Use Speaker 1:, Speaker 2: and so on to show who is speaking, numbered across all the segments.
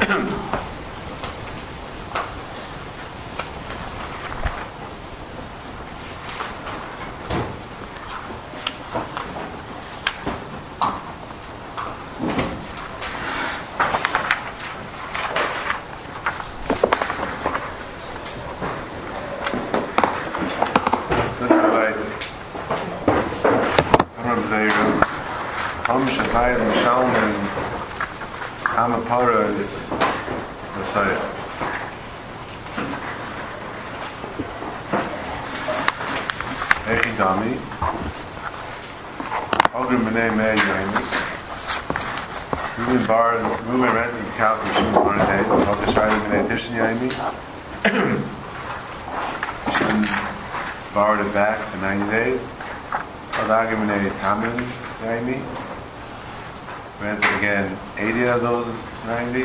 Speaker 1: Borrowed it back for 90 days. Rented again 80 of those 90.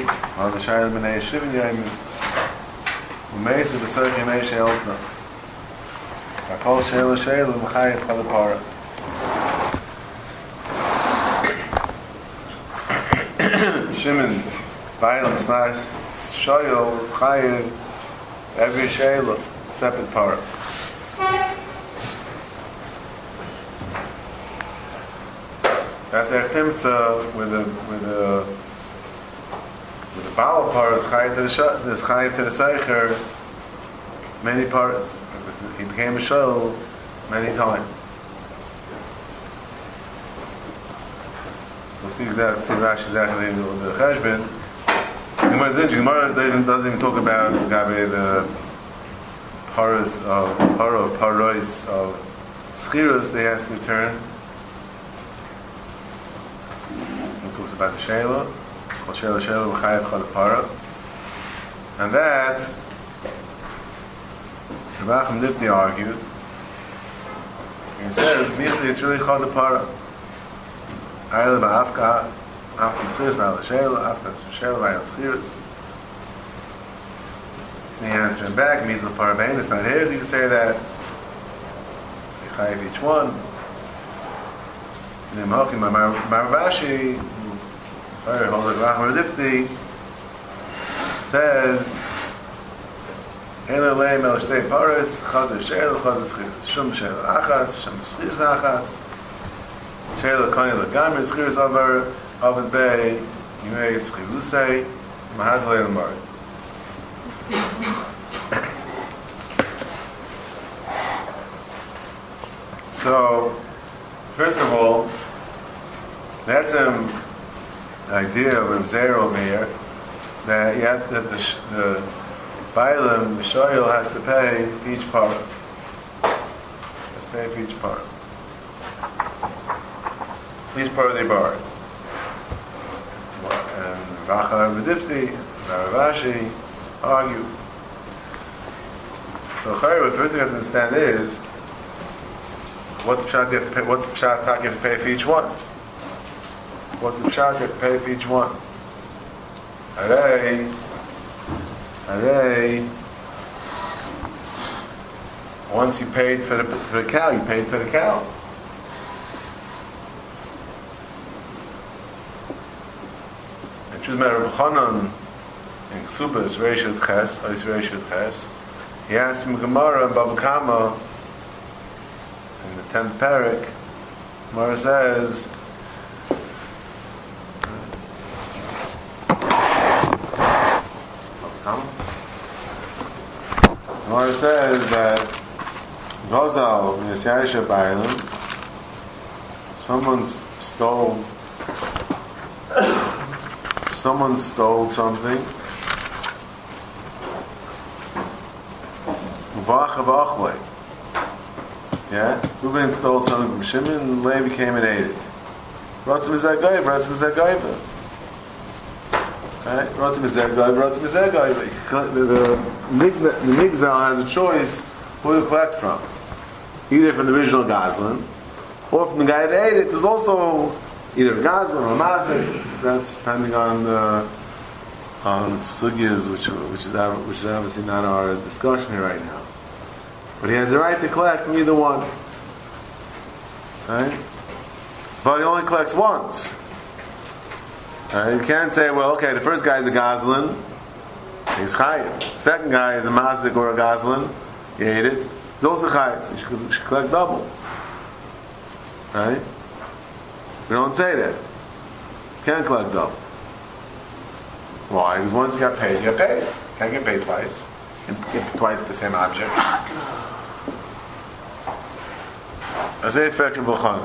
Speaker 1: Shimon, Bailam, Slash, Shoyol, Chayev, every Shayla, separate part. That's our Chimtza with the Baal part is Chayev to the Seicher, many parts. He became a Shoyol many times. We'll see exactly the Cheshbon. The Gemara doesn't even talk about the paros of Schiros they has to return. It talks about the Sheila, called Sheila L'chayev Chad Para, and that Rebachim Lipni argued. He said it's really Chad Para. Ayla ba'afka, afka Schiros ba'al Sheila, afka Sheila ba'al Schiros. And he answered back, means the Parabain, it's not here, you can say that. You chayiv each one. And then Malki, Maravashi, sorry, holds like Rachmar Dipti, says, Ela leim el shtei pares, chad Sheila, chad Schiros. Shum Sheila achas, shum Schiros achas. Sheila Kani Lagamri, Schiros Avar, Avad Bey, Yimei Schirusei, Mahad Halei Lamari. So, first of all, that's an idea of Reb Zera over here, that you have that the Bailam, the Shoyal, has to pay for each part. Has to pay for each part. Each part they borrowed. And Racha V'Difti, Ravashi argue. So Chayr, what first thing you have to understand is, what's the pshat you have to pay? What's the pshat you have to pay for each one? What's the pshat you have to pay for each one? Arei. Once you paid for the cow, you paid for the cow. And choose matter of Chanan in Ksubas Reishut Ches, Ois Reishut Ches. He asked him Gemara and Baba Kama in the 10th parak. Gemara says, Gemara says that Gozal Yisyaisha Bailam, someone stole something. Yeah, Reuben stole something from Shimon, and Levi came and ate it. Ratzim is Zagayv. Right? Ratzim is Zagayv. The Migzal has a choice who to collect from. Either from the original Gazlan, or from the guy that ate it. There's also either Gazlan or Mazik. That's depending on sugyas, which is obviously not our discussion here right now. But he has the right to collect from either one. Right? But he only collects once. You can't say, well, okay, the first guy is a Goslin, he's chayiv. Second guy is a Mazik or a Goslin, he ate it, he's also chayiv. So you should collect double. Right? We don't say that. You can't collect double. Why? Because once you got paid, you got paid. You can't get paid twice. You can get twice the same object. I say it for B'chana.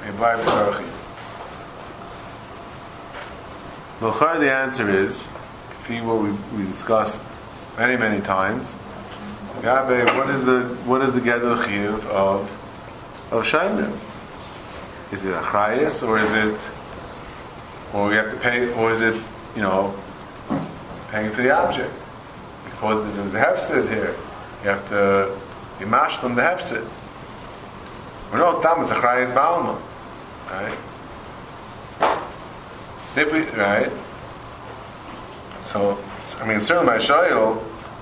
Speaker 1: B'chana, the answer is, what we discussed many times. What is the Gedel Chiyuv of Shainim? Is it a Chrayas, or we have to pay, or is it, paying for the object? Because there's a hefsid here. You have to mash them the hefsid. Well, no, it's a Chrayas Balma. Right? So if we, right? So, certainly my Shayel,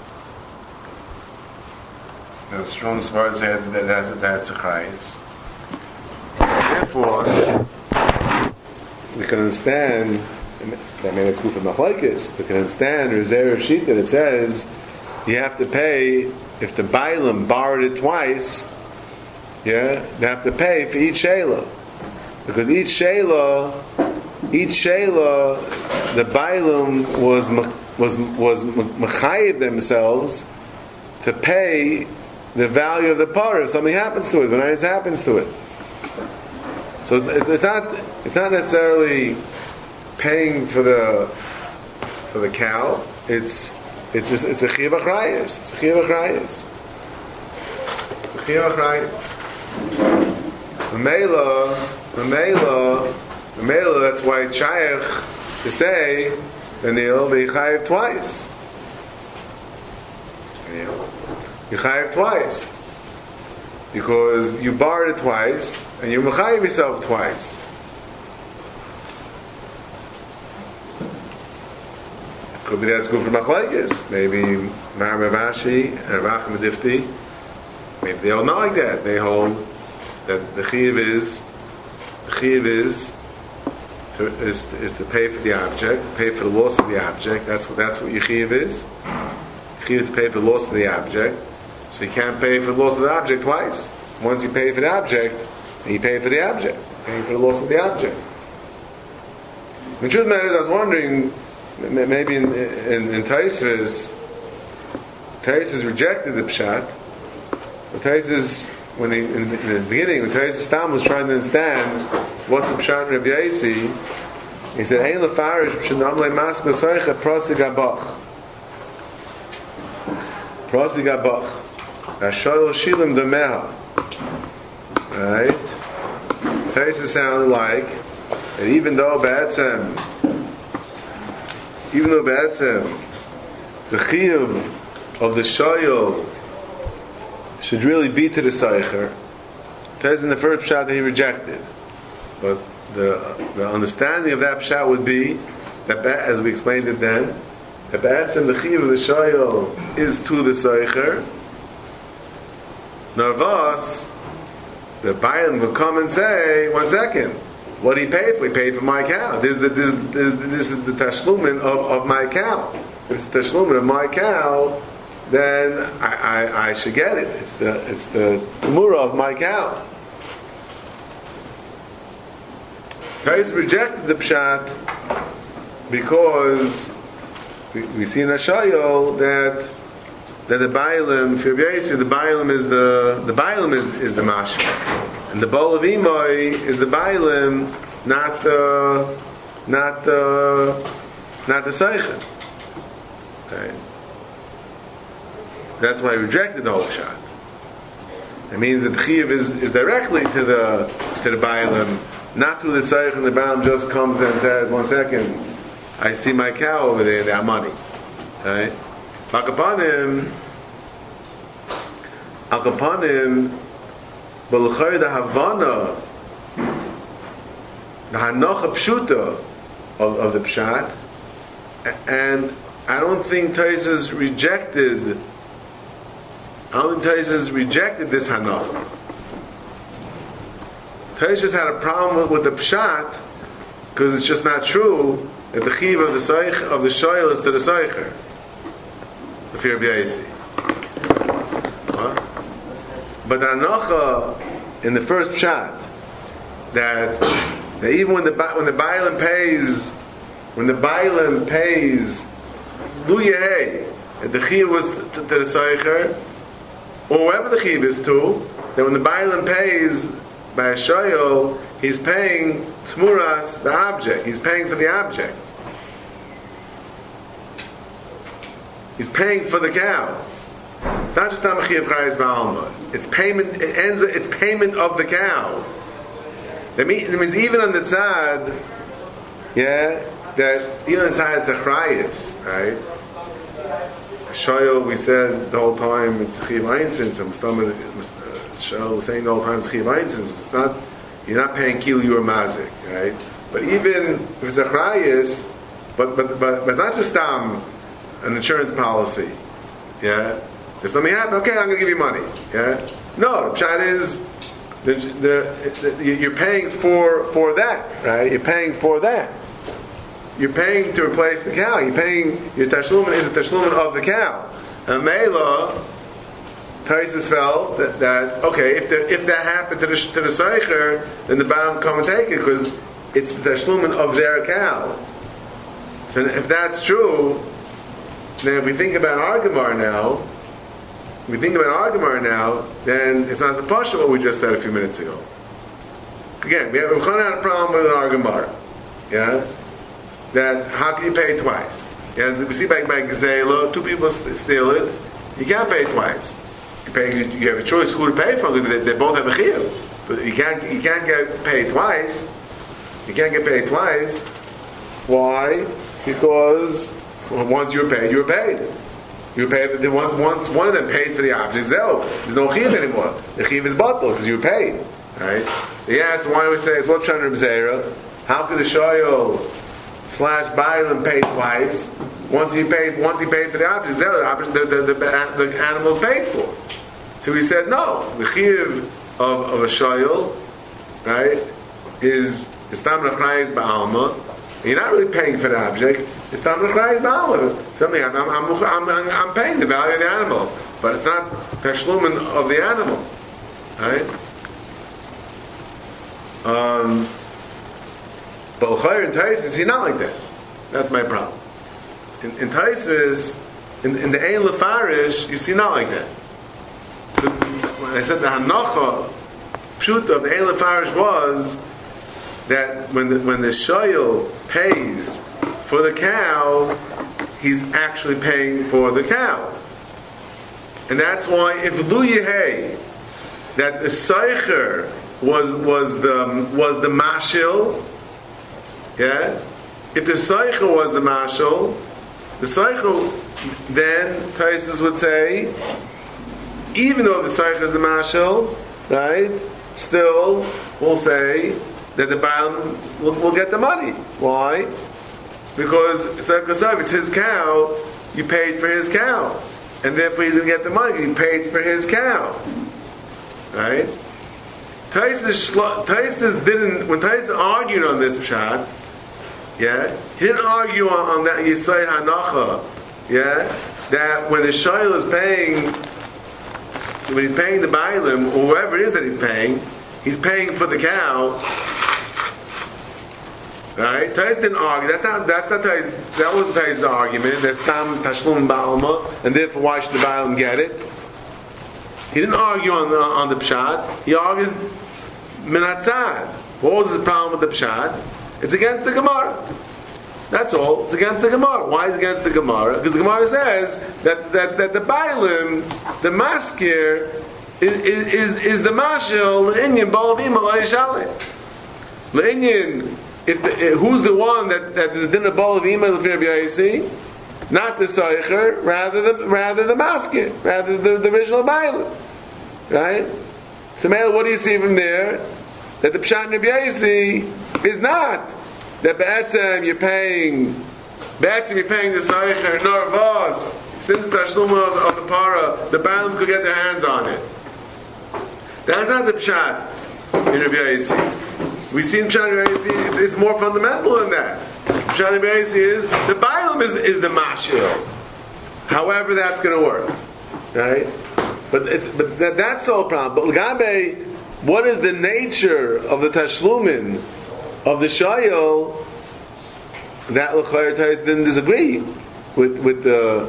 Speaker 1: there's a strong svara say that's a Chrayas. Therefore, we can understand that maybe it's good for Machlekes. We can understand Rezer Shita that says you have to pay if the Bailam borrowed it twice. They have to pay for each Sheila, because each Sheila, the Bailam was mechayiv themselves to pay the value of the parah if something happens to it, when anything happens to it. So it's not necessarily paying for the cow. It's a chiyuv achrayus. It's a chiyuv achrayus. It's a chiyuv achrayus. Memela. That's why it's shaykh to say Daniel the chayiv twice. You chayiv twice because you borrowed it twice and you mechayiv yourself twice. Could be that's good for machlekes. Maybe Mar Ravashi and Racham Difti. Maybe they all know like that. They hold that the chiyuv is to pay for the object, pay for the loss of the object. That's what your chiyuv is. Chiyuv is to pay for the loss of the object. So you can't pay for the loss of the object twice. Once you pay for the object, you pay for the object. Paying for the loss of the object. The truth of the matter is, I was wondering, maybe in Taisvis rejected the Pshat. But Taisvis, in the beginning, when Taisvis Stam was trying to understand what's the Pshat in Rabbi Yosi, he said, "Ein lefarish b'shenam le'mas b'soicha prosig abach." Prosig abach. Hashoyel shilim demeha. Right? Taisvis sounded like that even though Ba'atzem, the chiyuv of the shoyel should really be to the Seicher. It says in the first pshat that he rejected. But the understanding of that pshat would be that, as we explained it then, that Ba'atzem the chiyuv of the shoyel is to the Seicher. Narvas, the Bayan will come and say, 1 second, what do he pay for? He paid for my cow. This is the tashlumin of my cow. If it's the tashlumin of my cow, then I should get it. It's the tamura of my cow. Kais rejected the pshat because we see in Hashayol that the Bailam, for Yossi, the Bailam is the Mashma. And the bowl of Imoy is the Bailim, not the Seichen. Okay. That's why he rejected the whole shot. It means that the Chiyuv is directly to the Bailim, not to the Seichen. The Bailim just comes and says, 1 second, I see my cow over there, they have money. Okay. Akapanim, B'l'chayr the Havana, the Hanocha Pshuta of the Pshat, and I don't think Taisas rejected this Hanocha. Taisas had a problem with the Pshat because it's just not true that the chiv of the shoyl is to the soicher. The fear of Yaisi. But the Hanacha in the first pshat that even when the Bailam pays Lu Yehei, the chiv was to the soicher, or whoever the chiv is to, that when the Bailam pays by a shoyl, he's paying tmuras, the object. He's paying for the object. He's paying for the cow. It's not just Tamachi of Chrayas Ba'alma. It's payment. It's payment of the cow. That means even on the tzad, that even on the tzad it's a Chrayas, right? Shoyl, we said the whole time it's Chiv Einsin. Shoyl was saying the whole time it's Chiv Einsin. It's not. You're not paying Kil, you or Mazik, right? But even if it's a Chrayas, but it's not just an insurance policy, yeah. If something happens, okay, I'm going to give you money, yeah. No, the pshat is you're paying for that, right? You're paying for that. You're paying to replace the cow. You're paying your tashlumin is a tashlumin of the cow. And Meila, Taisus felt that okay, if that happened to the Seicher, then the Baal come and take it because it's the tashlumin of their cow. So if that's true, then if we think about our Gemara now, then it's not so partial what we just said a few minutes ago. Again, we had a problem with our Gemara. Yeah? That how can you pay twice? As we see by Gezela, two people steal it, you can't pay twice. You have a choice who to pay for. They both have a chiyuv, but you can't get paid twice. You can't get paid twice. Why? Because once you're paid, you're paid. You paid once one of them paid for the object. There's no chiyuv anymore. The chiyuv is batal because you paid. Right? So yes. Why do we say it's what Shana B'Zera? How could the shoyl / Bailam pay twice? Once he paid for the object, the animal's paid for. So we said no. The chiyuv of a shoyl, right, is tam nechrayis ba'alma. You're not really paying for the object. It's tam nechrayis ba'alma. Something I'm paying the value of the animal, but it's not tashlumin of the animal, right? But l'chayr in Taisus, he's not like that. That's my problem. In Taisus, in the Ein Lefarish, you see not like that. When I said the Hanacha, Pshuta of the Ein Lefarish was that when the shoyl pays for the cow, he's actually paying for the cow. And that's why if Lu Yehei, that the Seicher was the mashil, yeah? If the Seicher was the mashil, the Seicher, then Taisus would say, even though the Seicher is the mashil, right, still we'll say that the Baal will get the money. Why? Because it's his cow, you paid for his cow. And therefore he's going to get the money, you paid for his cow. Right? Taisus didn't, when Taisus argued on this pshat, yeah, he didn't argue on that Yisai Hanacha, yeah, that when the shoyl is paying, when he's paying the Bailim, or whoever it is that he's paying for the cow. Right? Taisus didn't argue. That's not Taisus. That wasn't Taisus' argument. That's tam tashlum ba'alma, and therefore why should the Bailim get it? He didn't argue on the pshat. He argued minatzad. What was his problem with the pshat? It's against the Gemara. That's all. It's against the Gemara. Why is it against the Gemara? Because the Gemara says that the Bailim, the maskir, is the mashil l'inyan balavim alayishalim. L'inyan, who's the one that is din of balavim alayishalim? Not the Seicher, rather the maskir, rather the original Bailim. Right? So, what do you see from there? That the Pshat Rabbi Yaisi is not that B'etzem you're paying the Seicher nor Vos. Since the Tashlum of the Para, the Bailim could get their hands on it. That's not the Pshat in Rabbi Yaisi. We see in Pshat Rabbi Yaisi, it's more fundamental than that. Pshat Beis is the Bailam is the Mashil. However, that's going to work, right? But that's all problem. But Gabe, what is the nature of the Tashlumin of the Shayil that L'chayr Tais didn't disagree with the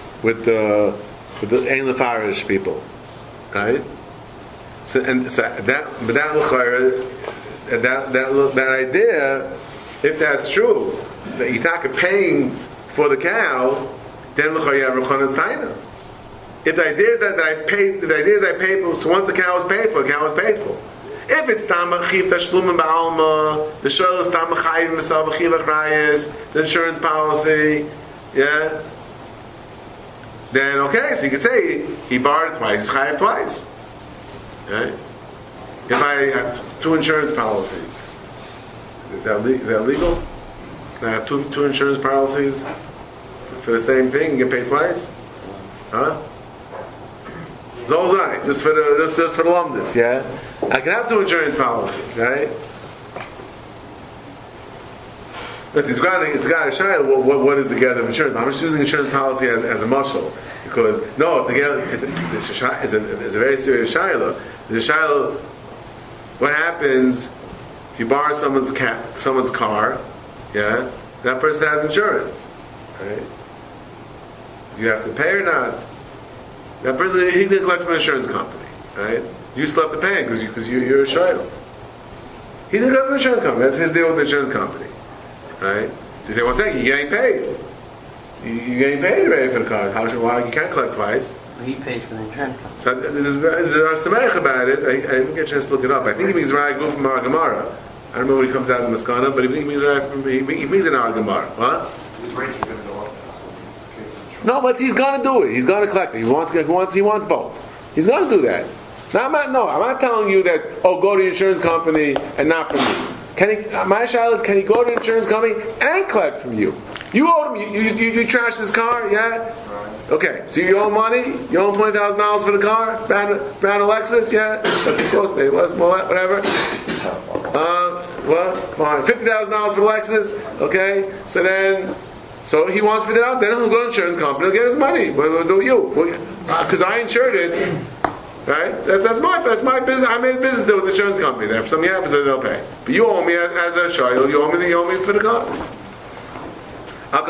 Speaker 1: Ein Lefarish people, right? So that L'chayr, that idea, if that's true, that Yitaka paying for the cow, then L'chayr you have Rechonas Taina. If the idea is that I paid for, so once the cow is paid for, the cow is paid for. If it's Tamachiv Tashlumin Ba'alma, the Shul is Tamachiv Misal B'chiv Achrayis, the insurance policy, yeah, then okay, so you can say he borrowed twice, he's chayav twice. Right? If I have two insurance policies, is that legal? Can I have two insurance policies for the same thing and get paid twice? Huh? Zolzai, just for the lumdis, yeah? I can have two insurance policies, right? It's got a shayla. What is the gather of insurance? I'm just using insurance policy as a muscle because it's a very serious shayla. The shayla, what happens if you borrow someone's car? Yeah, that person has insurance, right? You have to pay or not. That person, he's going to collect from an insurance company, right? You still have to pay him because you're a shayla. He's going to collect from an insurance company. That's his deal with the insurance company. Right? So you say, one thing, you're getting paid. You're getting paid already for the car. Why you can't collect twice?
Speaker 2: He pays for the insurance company.
Speaker 1: So there's a Sameach about it. I didn't get a chance to look it up. I think he means Rai Gu from Ar Gemara. I don't remember when he comes out in Maskana, but he means he means an Ar Gemara. What?
Speaker 3: His rates are going to go up.
Speaker 1: No, but he's going to do it. He's going to collect it. He wants both. He's going to do that. Now, I'm not telling you that, go to the insurance company and not from me. My shaila is, can he go to the insurance company and collect from you? You owed him. You trashed his car, yeah? Okay, so you owe money. You owe him $20,000 for the car, brand Lexus, yeah? What's it cost? Maybe less, more, whatever. $50,000 for the Lexus. Okay, so he wants $50,000. Then he'll go to the insurance company. He'll get his money. What do you? Because I insured it. Right? That's my business. I made a business deal with the insurance company. There, if something happens, they'll pay. But you owe me as a shayil. You owe me for the car. Al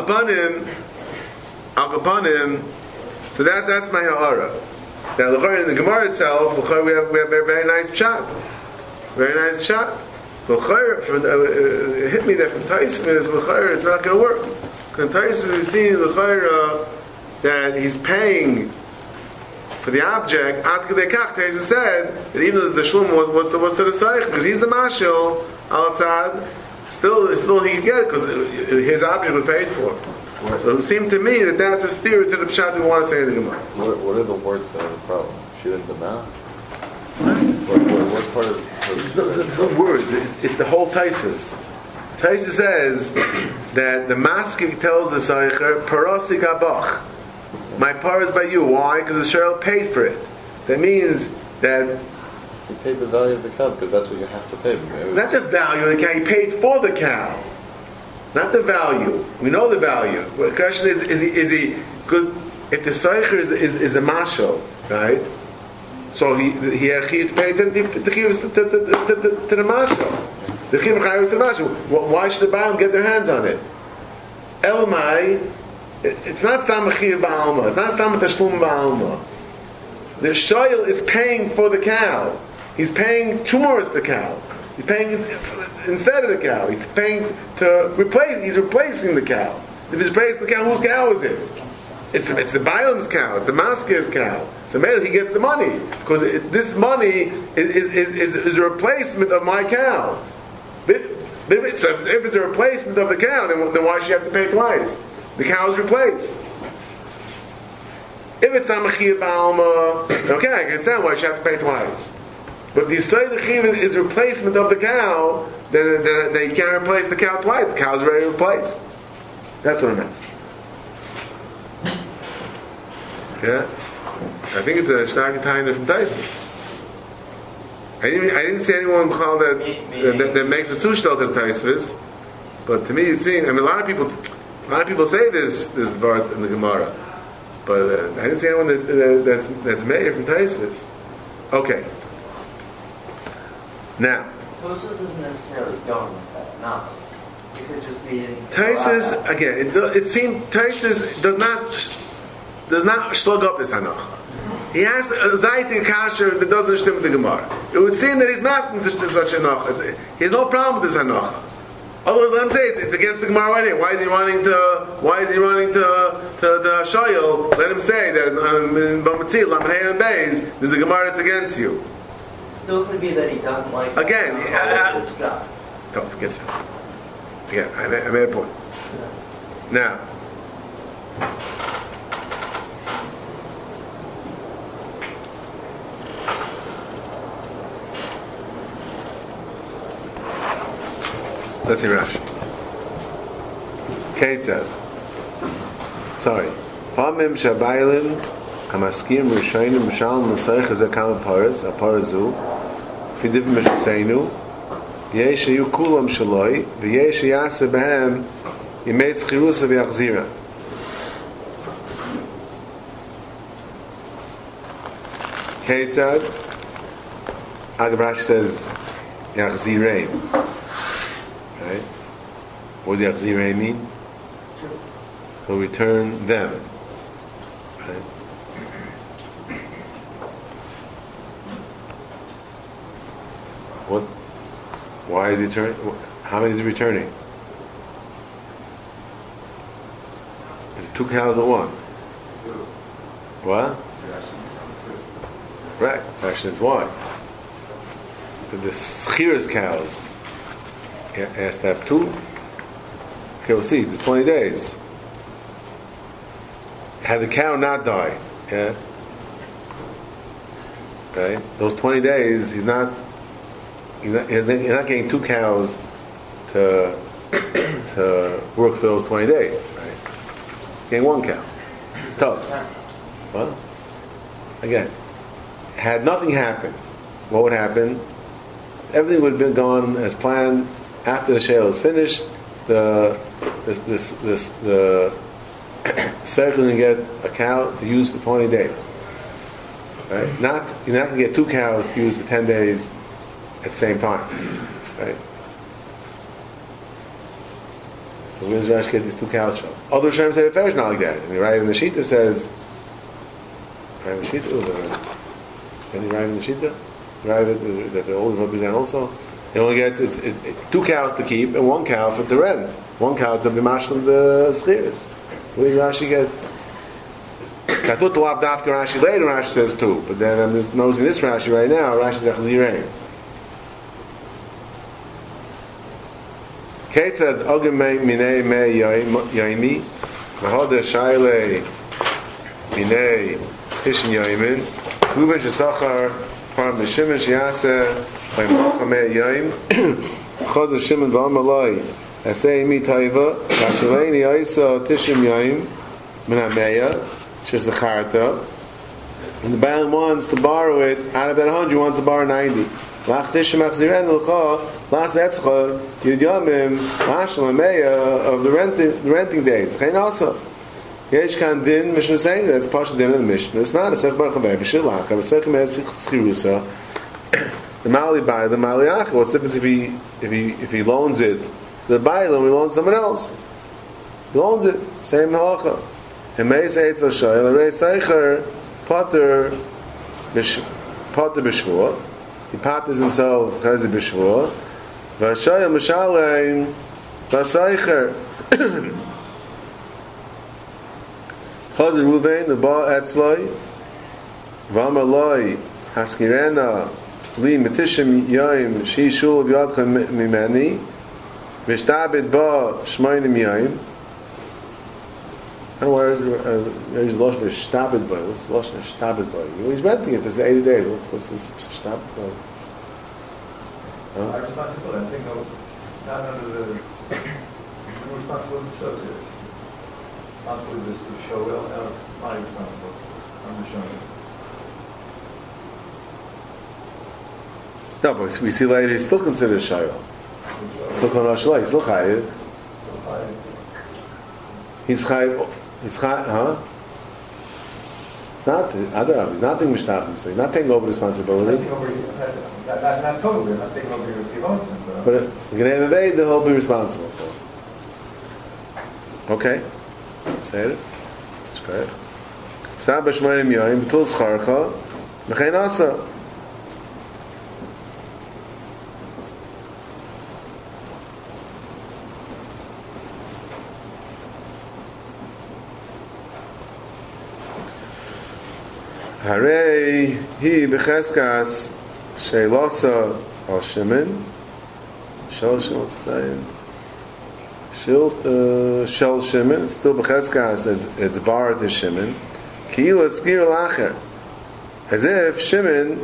Speaker 1: kapanim. So that's my ha'ara. Now, in the Gemara itself, we have a very nice pshat. Very nice pshat. It hit me that from Taism is it's not going to work. From Taism, we've seen that he's paying for the object. Ad Kedei Kach, Taisa said that even though the shlum was to the Saich, because he's the mashil outside, still he can get it because his object was paid for. So it seemed to me that that's a steer to the pshat we want to say in the Gemara.
Speaker 4: What are the words that are the problem? She didn't deny. What part of
Speaker 1: it's no words. It's the whole Taisvus. Taisa says that the maskik tells the Saicher Parasi Gabach. My par is by you. Why? Because the shayil paid for it. That means that
Speaker 4: you paid the value of the cow because that's what you have to pay.
Speaker 1: Not the value of the cow. You paid for the cow, not the value. We know the value. Well, the question is he? Because if the seicher is the mashal, right? So he had to pay the chiyuvs to the mashal. The chiyuv is to the mashal. Why should the baal get their hands on it? Elmai. It's not Samachiv Ba'alma. It's not Samatashluim Ba'alma. The shayil is paying for the cow. He's paying towards the cow. He's paying instead of the cow. He's paying to replace. He's replacing the cow. If he's replacing the cow, whose cow is it? It's the Bailam's cow. It's the Maskir's cow. So maybe he gets the money because this money is a replacement of my cow. So if it's a replacement of the cow, then why should you have to pay twice? The cow is replaced. If it's not Mechiyah Ba'alma, okay, I can understand why you have to pay twice. But if the Yisrael Chiyuv is replacement of the cow, then you can't replace the cow twice. The cow is already replaced. That's what it means. Yeah? I think it's a Shnaki Taina from Taisvus. I didn't see anyone that makes a two-shtel to Taisvus. But to me, it seems. I mean, a lot of people say this vart in the Gemara, but I didn't see anyone that's made from Taisvis. Okay. Now,
Speaker 2: Tosus isn't necessarily going with that. No. It could just be in
Speaker 1: Taisus again. It seems Taisus does not slug up this Hanocha. He has a Zaytin Kasher that doesn't stem with the Gemara. It would seem that he's masking to such a Hanocha. He has no problem with this Hanocha. Otherwise, let him say it's against the Gemara already. Why is he running to the Shoyel? Let him say that in Bamatzil, Lamhei and Beis, there's a Gemara that's against you.
Speaker 2: Still could be that he doesn't like
Speaker 1: Again,
Speaker 2: this job.
Speaker 1: Don't forget it. Again, I made a point. Now, let's see Rashi. Kate said, sorry. Famim shabaylin hamaskim rishayim mishal masayich hazeh kama paras aparazu fidiv mishaseinu yesh yu kulam shaloi v'yesh yaseh behem yimei tzchirusa v'yachzira. Kate said, Agav Rashi says yachzirein. Right? What does Yachzirei mean? He'll return them. Right? What? Why is he returning? How many is he returning? Is it 2 cows or 1? What? Right. The question is why? The Schiras cows. It has to have 2. Okay, we'll see. There's 20 days. Had the cow not died, yeah, right? Those 20 days, he's not getting 2 cows to work for those 20 days, right? He's getting 1 cow. It's tough. Well, again, had nothing happened, what would happen? Everything would have been gone as planned. After the shale is finished, the circle can get a cow to use for 20 days. Right? You're not going to get 2 cows to use for 10 days at the same time. Right? So where does Rashi get these 2 cows from? Other Shem say the not like that. And the right in the Shita says, right in the Shita, then you write in the Shita, right that the old represent also. They only get 2 cows to keep and 1 cow for the rent. 1 cow to be mashlim the schiras. Where does Rashi get? So I thought the Lav Dafka Rashi later Rashi says 2, but then I'm just noticing this Rashi right now. Rashi says Chazirei. Kate said Ogem Minei Me Yaimi Mahoder Shaile Minei Hishin Yaimin Ruben Shesachar Parm B'Shimon Shiaseh by Malchamei Yaim Chazer Shimon V'Amalai Asay Mi Taiva Vashileini Aisa Tishim Yaim Min HaMeya Shezacharta, and the Baalim wants to borrow it out of that 100. He wants to borrow 90. Lach Tishim Achziren L'cha Las Etzcha Yud Yamim Lashal HaMeya of the renting days. V'chein also Yesh Kan Din Mishnah saying that's partial din of the Mishnah. It's not a Sech Bar Chavei V'Shilach a Sech Me'ez Schirusa. The Mali Bai, the Mali Acha. What's the difference if he loans it to the Baalim, he loans someone else? He loans it. Same halacha. And may say it's l'shoyel. Rei Seicher Potter B'Shvua. He patters himself Chazir B'Shvua. V'Shoyel Mishalei V'Seicher Chazir Ruvain the Ba Etzloi V'Amaloi Haskirena Li Metishim Yaim Shi Shul B'Yadchem Mimeni V'Shtabit Ba Shmoinim Yaim. I don't know where there's Losh for Shtabit Boy. What's Losh for Shtabit Boy? He's renting it. This is 80 days. What's this Shtabit Boy?
Speaker 3: I'm responsible. I think not under the responsibility of the associates. Responsibility is to show well. Now it's my responsibility. I'm the showing.
Speaker 1: No, but we see later he's still considered Shayel. Still called Rosh Hashanah. He's still Chayiv. He's chayv, huh? It's not, Adarab, he's not being mishtachim, so he's not taking over
Speaker 3: Not
Speaker 1: responsibility.
Speaker 3: taking over, not totally, not taking over your tivonsim,
Speaker 1: But the Gnei Aved, he'll be responsible for. Okay. Say it. That's great. Stam b'shmonim yoyim, b'tul scharcha, m'chein asa. Harei hi b'cheskas sheilasa al Shimon. Shel Shimon, what's his name? Shel Shimon. Still b'cheskas, it's bar to Shimon. Ki'ila skir lacher. As if Shimon,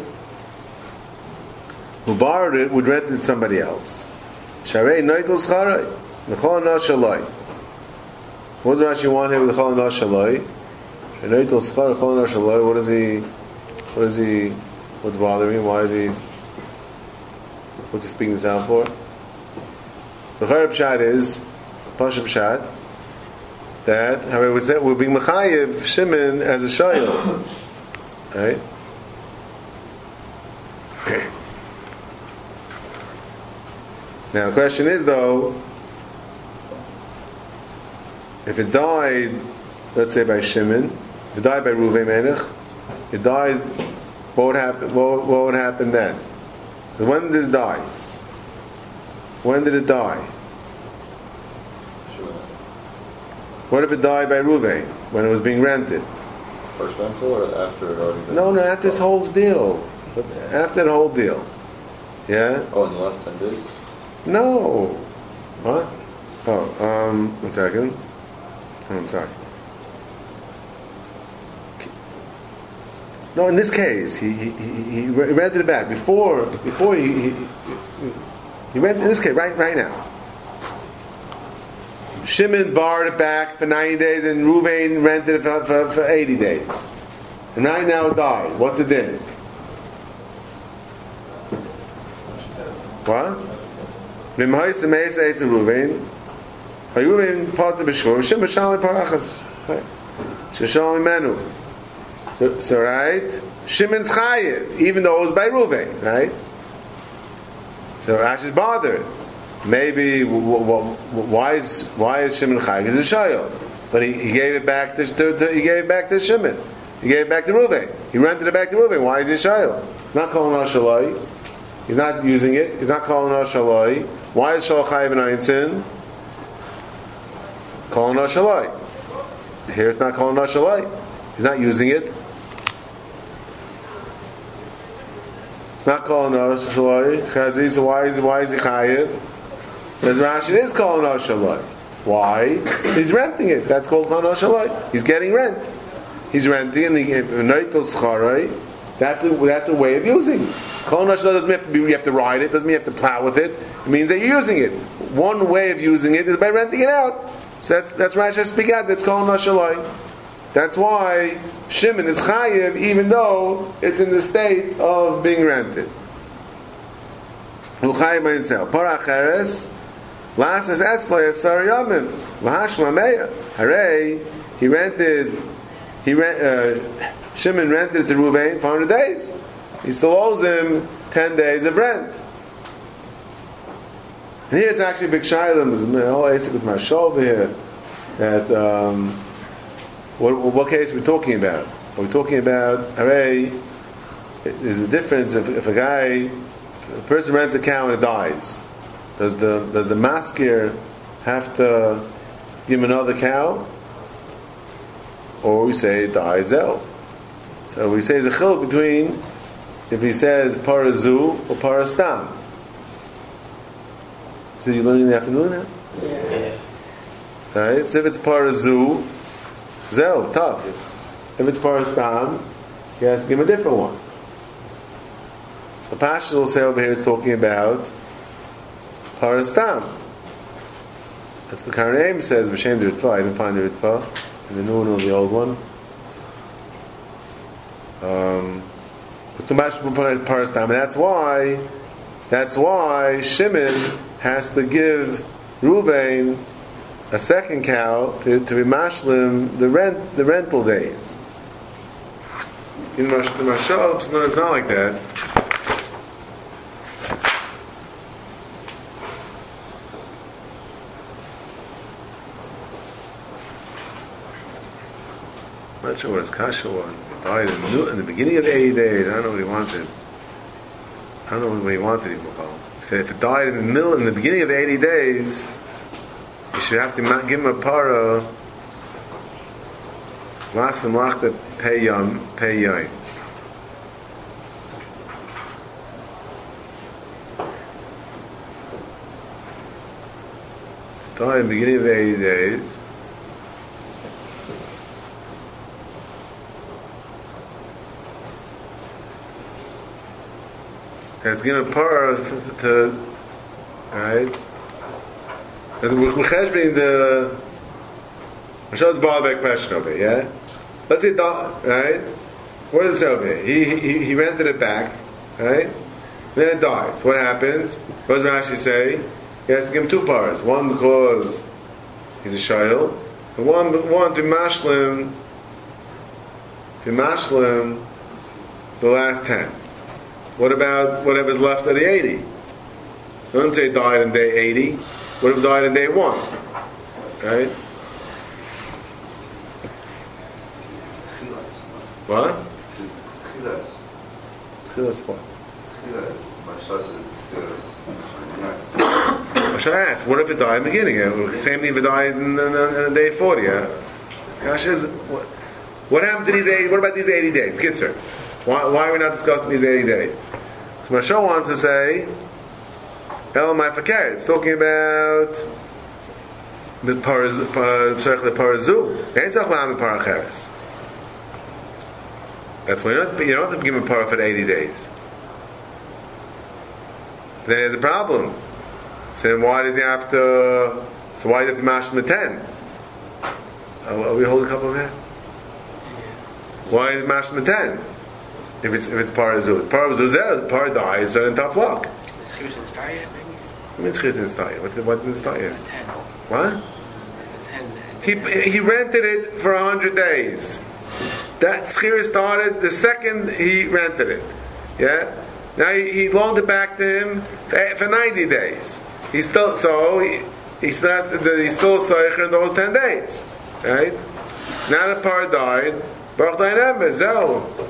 Speaker 1: who borrowed it, would rent it to somebody else. Sharei noitel scharai. L'chol na shaloi. What does Rashi want here with l'chol na shaloi? Noitel schar, l'chol na shaloi. What is he, what's bothering him? What's he speaking this out for? The Chayr Pshat is, Pasha Pshat, that, however, we're being Mechayev Shimon as a Shayel. Right? Now the question is though, if it died, let's say by Shimon, if it died by Ruvei Melech, it died, what would happen? What would happen then? When did this die? When did it die? What if it died by Ruvei, when it was being rented?
Speaker 4: First rental or after it already been?
Speaker 1: No, after this whole deal. After the whole deal. Yeah?
Speaker 4: Oh, in the last 10 days?
Speaker 1: No. What? Oh, 1 second. Oh, I'm sorry. No, in this case, he rented it back. Before he rented, in this case, right now. Shimon borrowed it back for 90 days and Ruvain rented it for 80 days. And right now it died. What's it in? What? V'mahis semeis eitz Ruvain. Ruvain part of B'shur. Shimon shalom parachas. Sheshalom imenu. So right? Shimon's chayiv, even though it was by Ruvain, right? So Rashi's bothered. Maybe why is Shimon chayiv? He's a shayil, but he gave it back to he gave it back to Shimon. He gave it back to Ruvain. He rented it back to Ruvain. Why is he a shayil? He's not calling us shaloi. He's not using it. He's not calling us shaloi. Why is shal chayiv and einsin? Calling us shaloi. Here it's not calling us shaloi. He's not using it. It's not calling us shaloi. Chazi, so why is he chayiv? Says Rashi, it is calling us shaloi. Why? He's renting it. That's called calling us shaloi. He's getting rent. He's renting, and that's a way of using. Calling us shaloi doesn't have to be. You have to ride it. Doesn't mean you have to plow with it. It means that you're using it. One way of using it is by renting it out. So that's Rashi speak out. That's calling us shaloi. That's why Shimon is chayiv, even though it's in the state of being rented. Hu chayiv by himself. Paracheres. Last is etzlay asar yamim lahashma meya. Hooray! Shimon rented it to Ruvain for 100 days. He still owes him 10 days of rent. And here it's actually big shaylam. There's a whole asik with Marshal over here. That what case are we talking about? Are we talking about hooray? There's a difference if a person rents a cow and it dies. Does the maskir have to give him another cow? Or we say died zel. So we say there's a chiluk between if he says parazu or parastam. So you learn in the afternoon now?
Speaker 2: Yeah.
Speaker 1: Right? So if it's parazu, zel, tough. If it's parastam, he has to give him a different one. So Pashas will say over here it's talking about parastam. That's the current name says B'Shem the Ritva. I didn't find the Ritva in the new one or the old one. But too much parastam, and that's why Shimon has to give Ruvain a second cow to be mashlim the rental days. In the Mashal, it's not like that. I'm not sure what his kasha was. He died in the beginning of the 80 days. I don't know what he wanted. I don't know what he wanted even. He said if it died in the beginning of the 80 days, you should have to give him a para. Masim lachta pei yain. Died in the beginning of the 80 days. Has given a par to right. And we're cheshbing the Mashal's Baalbek question over, yeah. Let's say right. What is it over? He rented it back, right? Then it dies. What happens? What does Rashi say? He has to give him two paras. One because he's a shayl, and one to mashlim the last 10. What about whatever's left of the 80? Don't say died on day 80. What if died on day 1? Right? What? Chilas what? I should ask, what if it died in the beginning? Same thing if it died in day 40. Gosh, what happened to these 80? What about these 80 days? Kitzer. Why are we not discussing these 80 days? So Mashal wants to say, El Ma'afakar. It's talking about the parazu. They ain't talking about paracheres. That's why you don't have to give him a para for 80 days. Then there's a problem. So then why does he have to? So why does he have to mash in the 10? Are we holding a couple of here? Why is it mash in the 10? If it's parazu, parazu's there. The par dies, so in tough luck.
Speaker 5: Is Chirus didn't start yet, maybe?
Speaker 1: What means Chirus didn't start yet? What didn't start yet?
Speaker 5: The 10.
Speaker 1: What?
Speaker 5: The 10.
Speaker 1: He rented it for 100 days. That Chirus started the second he rented it. Yeah. Now he loaned it back to him for 90 days. He's still he's still seicher in those 10 days. Right? Now the par died. Baruch Dayanem Zel.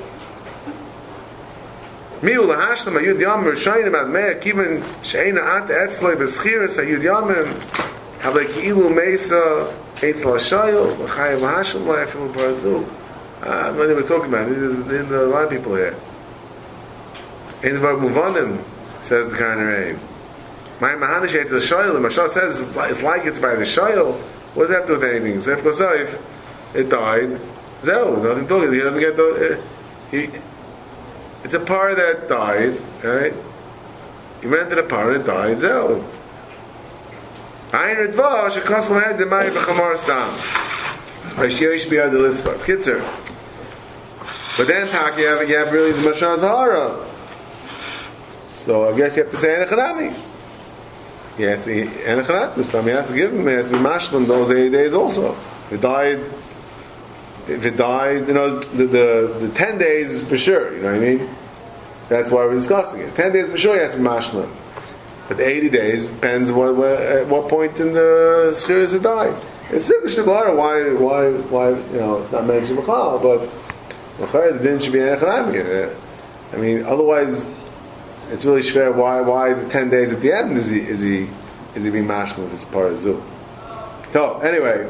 Speaker 1: Miu lahashlam ayud yamim rishayim ad mea kiven she'ena at etzloi b'schiras ayud yamim havle ki'ilu meisa eitz l'shayil v'chayev lahashlam la'efim l'parazu. What he was talking about. There's a lot of people here. In Var Muvanim, says the Karnareim. My mahanish eitz l'shayil. The Mashal says it's like it's by the shayil. What does that do with anything? So if it died, zeh, nothing to do. He doesn't get the it's a par that died, right? He rented a par and it died, zeh. Ein redva shekos l'hed demai b'chamar stam. V'shirish b'yad l'isvar. Kitzer. But then you have really the Mashal Zahara. So I guess you have to say Enechanami. He has to Enechanami. He has to give him. He has to be mashlim those 80 days also. If it died, you know, the 10 days is for sure. You know what I mean? That's why we're discussing it. 10 days for sure he has to be mashlim. But 80 days depends at what point in the schiras it died. It's simple shiblara. Why? You know, it's not mentioned b'chal, but the din should be Enechanami. I mean, otherwise. It's really schwer. Why the 10 days at the end is he being mashlim if it's parazu? So anyway,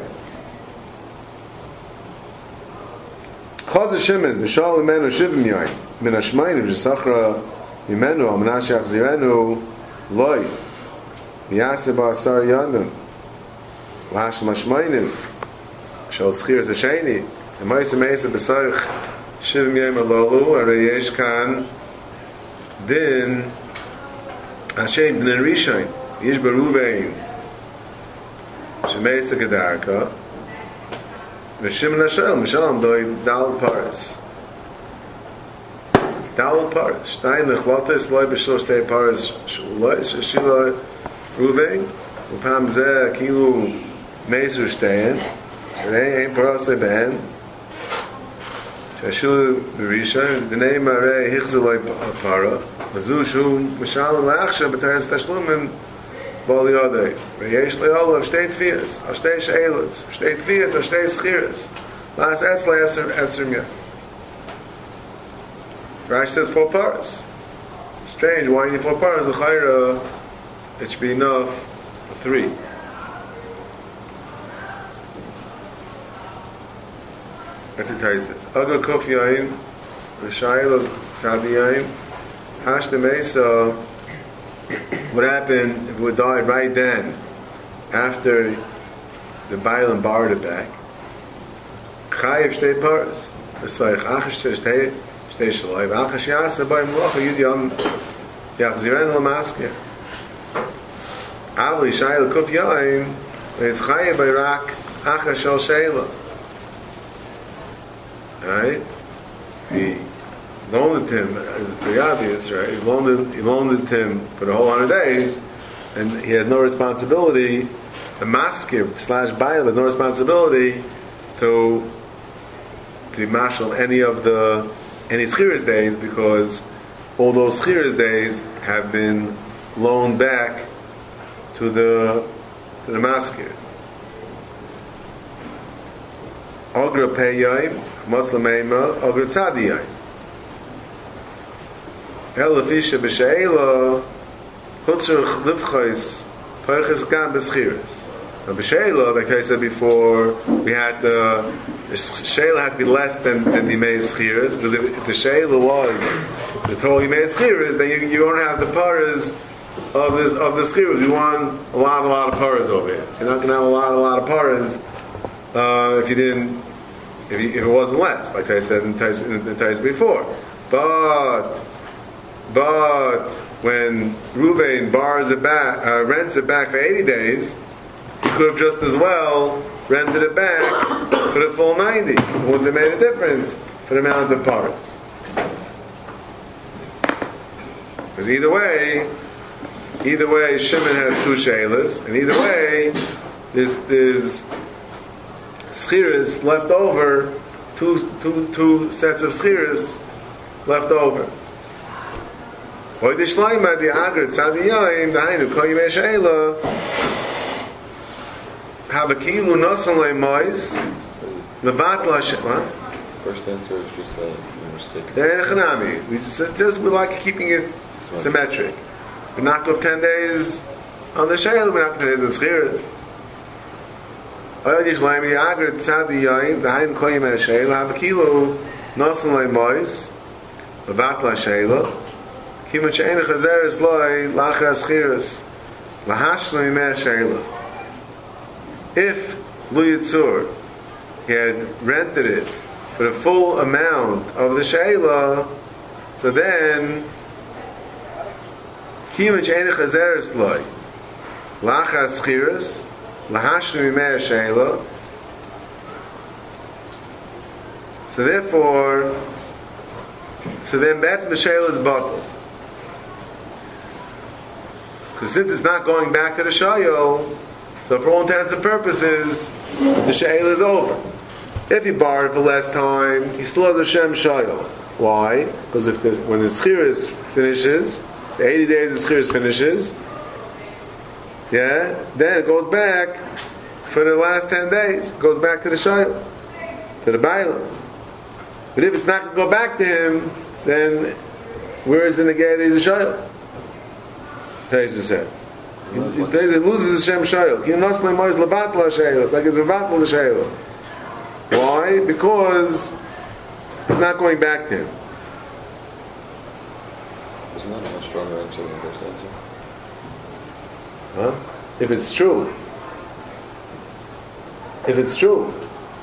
Speaker 1: Chaz Shimon Mishal Imenu Shivim Yain Min Hashmayim V'Sachra Imenu Al Menash Yachzirenu Loi Miyaseh Ba'asar Yanun L'Hashim Hashmayim Shal Schir Zasheni Z'Mayis Meisa B'Sarich Shivim Yain Alolu Arei Yesh Kan Then Hashem b'nei Rishon Yish Baruvein Shemeisa Gedarka V'Shimon Hashem Mishalom Doi Dal Paris Shtein Nechlotes Loi B'Shlo Shtei Paris Shula Ruvein Upam Zeh Kilu Meisur Stein, Shnei Ein Parasei Ben, Shashilu Berisha, the name Arei Hichzeloi Para, Mazu Shu Mishalim Lachsha, B'Teres Tashlumin, Bali Odei, V'yesh Le'olav, Shtei Tfias, Ashtei She'elos, Shtei Tfias, Ashtei Schiras, Las Etzlei Eser Miyah. Rashi says 4 paras. Strange, why you need 4 paras? The Chayra, it should be enough for 3. That's what it says. Aga Kuf Yaim, Rishayel Tzadi Yaim, Hashtem Mesa. What happened if it would die right then, after the Bailam borrowed it back? Chayiv Shtei paras. V'soich Achash Shtei Shaloi. V'achash Yasa B'ay Mulacha Yud Yom Yachziren L'maskeh. Avli Shayel Kuf Yaim, V'ez Chayiv B'Irak Achash Shal Sheila. Right? He loaned it to him, it's pretty obvious, right? He loaned it to him for the whole 100 days, and he had no responsibility, the maskir / bayil has no responsibility to be marshal any schiras days, because all those schiras days have been loaned back to the maskir. Ogra peyayim, Muslimayma, Ogra tzadiyayim. Elafisha b'sheila, chutzur livchais, parchis gam b'schiras. Now b'sheila, like I said before, we had the sheila had to be less than the yimei schiras, because if the sheila was the total yimei schiras, then you don't have the paras of the schiras. You want a lot of paras over here. So you're not going to have a lot of paras if it wasn't less, like I said in Tais before. But when Ruvain borrows it back, rents it back for 80 days, he could have just as well rented it back for the full 90. It wouldn't have made a difference for the amount of parts. Because either way, Shimon has 2 sheilas, and either way, there's schiras left over, two sets of schiras left over. What? If the
Speaker 4: First answer is just that you're mistaken.
Speaker 1: We like keeping it symmetric. We knocked off 10 days on the shayla, we knocked 10 days on schiras. The Hain Koyim HaSheila have a kilo Nosan Lei Mois Levatla Sheila Kima She'ena Chazeres Loi Lacha Aschiras Lahashla Yimei HaSheila. If Lu Yitzur he had rented it for the full amount of the Sheila, so then Kima She'ena Chazeres Loi Lacha Aschiras Lahashnu Yimei HaSheila. So therefore, then that's the Sheila's bottle. Because since it's not going back to the Shayil, so for all intents and purposes, the Sheila is over. If he borrowed for less time, he still has a Shem Shayil. Why? Because when the Schiras finishes, the 80 days of Schiras finishes, then it goes back for the last 10 days. It goes back to the Shayla, to the Bailam. But if it's not going to go back to him, then where is the Negei that he's a Shayla? Taisa said. Taisa loses his Shem Shayla. It's like it's a Vatla Shayla. Why? Because it's not going back to him.
Speaker 4: Isn't that a much stronger answer than the first answer?
Speaker 1: Huh? If it's true. If it's true.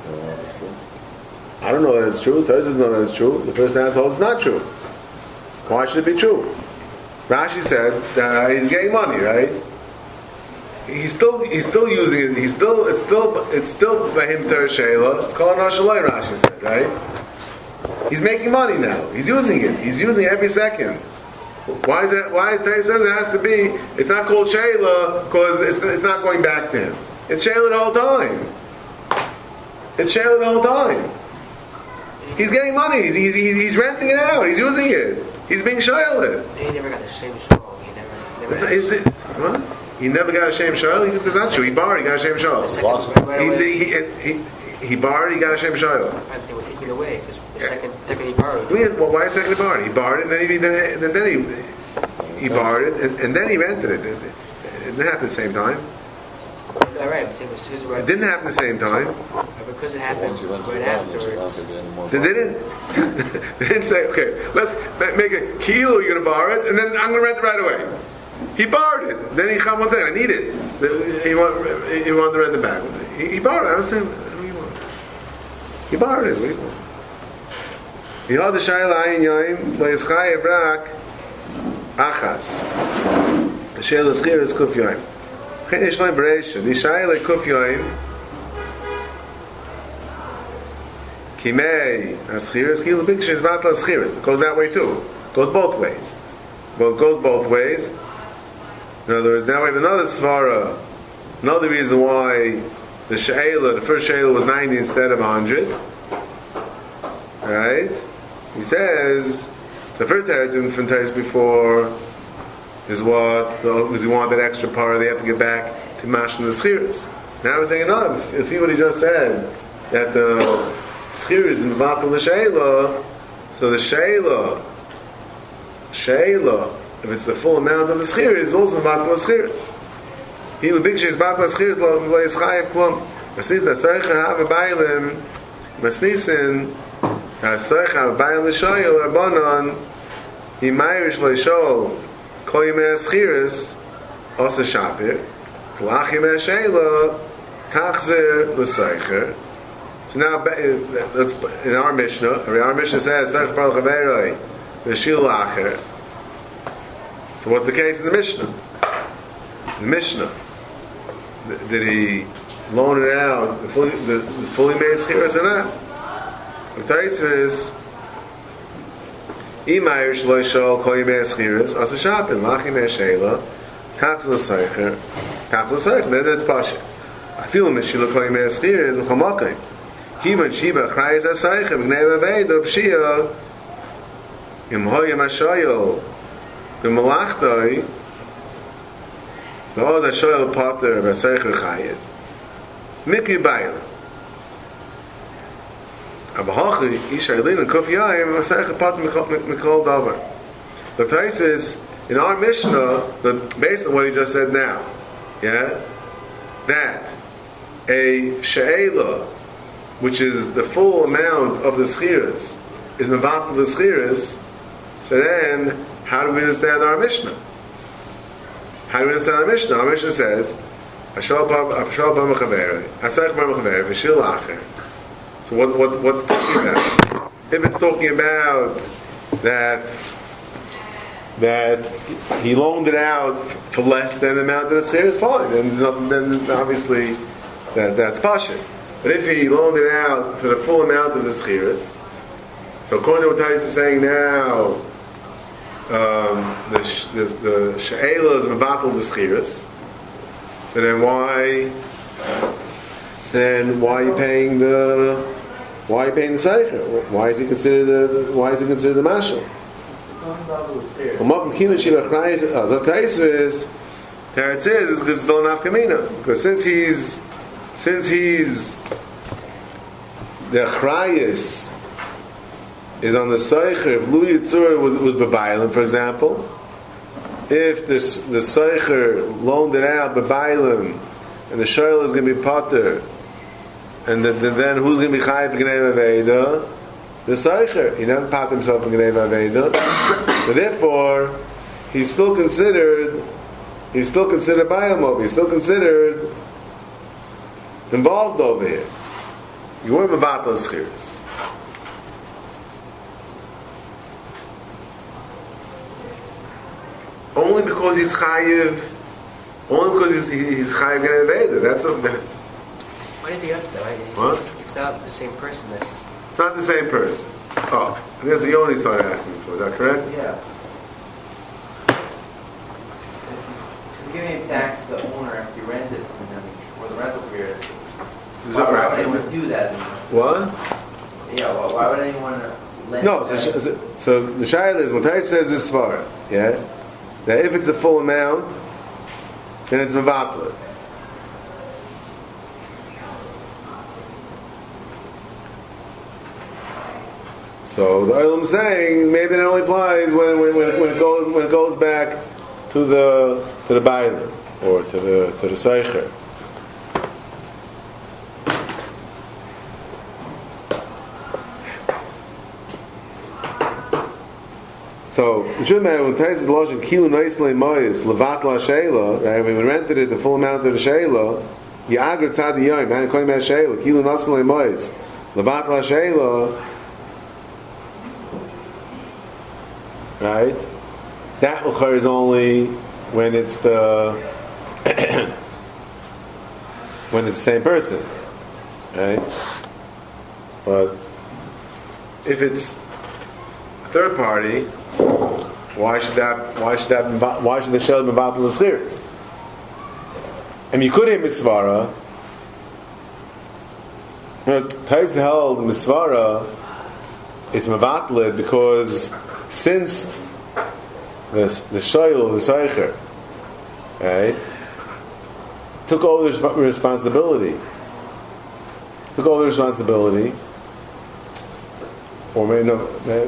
Speaker 1: I don't know that it's true. Thursdays know that it's true. The first answer holds it's not true. Why should it be true? Rashi said that he's getting money, right? He's still using it. It's still by him Sheila. It's called Nashalai, Rashi said, right? He's making money now. He's using it. He's using it every second. Why is that? Why it says it has to be? It's not called Sheila because it's not going back to him. It's Shayla the whole time. It's Shayla the whole time. He's getting money. He's renting it out. He's using it. He's being Shayla.
Speaker 5: He never got the same show. He never got the
Speaker 1: What? He never got a Shem Shayla? That's not true. He borrowed, he got a Shem Shayla.
Speaker 5: second right away.
Speaker 1: He borrowed, he got a Shem Shayla.
Speaker 5: They were taken away because the second he borrowed.
Speaker 1: Well, why second he borrowed? He borrowed it, and then he borrowed it, and then he rented it. It didn't happen at the same time.
Speaker 5: All right, but it was right.
Speaker 1: It didn't happen at the same time.
Speaker 5: Because it happened
Speaker 4: Once you rent
Speaker 5: right
Speaker 4: it down, there's not
Speaker 5: afterwards.
Speaker 4: going to be any more.
Speaker 1: They didn't. They didn't say, okay, let's make a kilo. You're going to borrow it, and then I'm going to rent it right away. He borrowed it. Then he come one second. I need it. He wanted to rent it back. He borrowed it. I was saying, what do you want? He borrowed it. What do you want? He had the shayla ayin yoim loyischay evrak achas. The shayla schir is kuf yoim. Chen yesh loim bereisha. The shayla kuf yoim. Kimei aschir kilo big she's not aschir. It goes that way too. It goes both ways. Well, it goes both ways. In other words, now we have another svara. Another reason why the first shayla was 90 instead of 100. Right? He says, so first teretz from Tais before is what? Because you want that extra part, they have to get back to Mashal the Schiras. Now we're saying, no, if he would have just said that the Schiras is Mvakel the Shayla, so the Shayla, if it's the full amount of the Schiras, it's also Mvakel the Schiras. He would big she's Mvakel the Schiras, lo Yischayev Klum. Masnis da Sarcha Hava Bailim, Masnisin, Sarcha Hava Bailim L'Shoyel, Rabbanon, He Mayrish L'Shol, Kol Yimei Schiras, Osa Shapir, Klach Yimei Shayla, Tachzer L'Seicher. So now, that's in our Mishnah. Our Mishnah says, Sarcha Baruch Haveroi, V'Shil Lacher. So what's the case in the Mishnah? The Mishnah, did he loan it out, the fully made schiras or not? The Tais is, Imayr shlo yishol kol yimei schiras, asa shapin, lach yimei sheila, taxel seicher, then it's pasha. I feel mishila kol yimei schiras, v'chamakai. Kiman shiba chrayis ha-seicher, v'gnei v'vei, do pshia, yim hoyim ha-shoyol, v'malachdoi, v'oz ha-shoyol potter, v'seicher chayit. Mikri bayil. Abahachi, isha elin, and kuf yayim, v'seicher potter mikol davar. The Tais is, in our Mishnah, based on what he just said now, yeah, that a she'ela, which is the full amount of the schiras, is mevatel the schiras. So then, how do we understand our Mishnah? How do we understand our Mishnah? Our Mishnah says, so what's talking about? If it's talking about that he loaned it out for less than the amount of the schiras, fine. Then obviously that's pashut. But if he loaned it out for the full amount of the schiras, so according to what Tais is saying now, the she'ela is mevatel the schiras. So then why are you paying the seicher? Why is he considered the mashal? So Tais is Teretz is because it's still enough kamina. Because since he's the achrayis is on the seicher. If Lu Yitzur was b'bailim, for example, if the seicher loaned it out b'bailim, and the shoyl is going to be potter, and then who's going to be chayiv b'gnei v'aveda? The seicher. He doesn't pat himself b'gnei v'aveda, so therefore he's still considered bailim. He's still considered involved over here. You weren't about those schiras. Only because he's chayiv. Only because he's chayiv gnei v'aveda. That's a.
Speaker 5: Why did he up to that?
Speaker 1: What?
Speaker 5: It's not the same person. It's
Speaker 1: not the same person. Oh, that's what Yoni started asking for. Is that correct?
Speaker 2: Yeah. If you give it back to the owner after you rent it from him, or the rental Why would anyone do that?
Speaker 4: What?
Speaker 2: Yeah, why would anyone let
Speaker 4: No, so the Shaila is, when Tais says this far, yeah, that if it's the full amount, then it's Mavatlid. So the Olam is saying maybe that only applies when it goes back to the Bailam or to the Seicher. So it shouldn't matter when Tais is lashon kilu noislei moyes levat la sheila. Right? When we rented it the full amount of the sheila, yagr tzad yoyim and koyim sheila kilu noislei moyes levat la sheila. Right? That l'char is only when it's the when it's the same person, right? But if it's a third party, why should the shel be mevatel l'schiras? And you could hear misvara. Tais held misvara. It's mevatel because since the shoyl, the seicher, right, took over the responsibility, or maybe no, the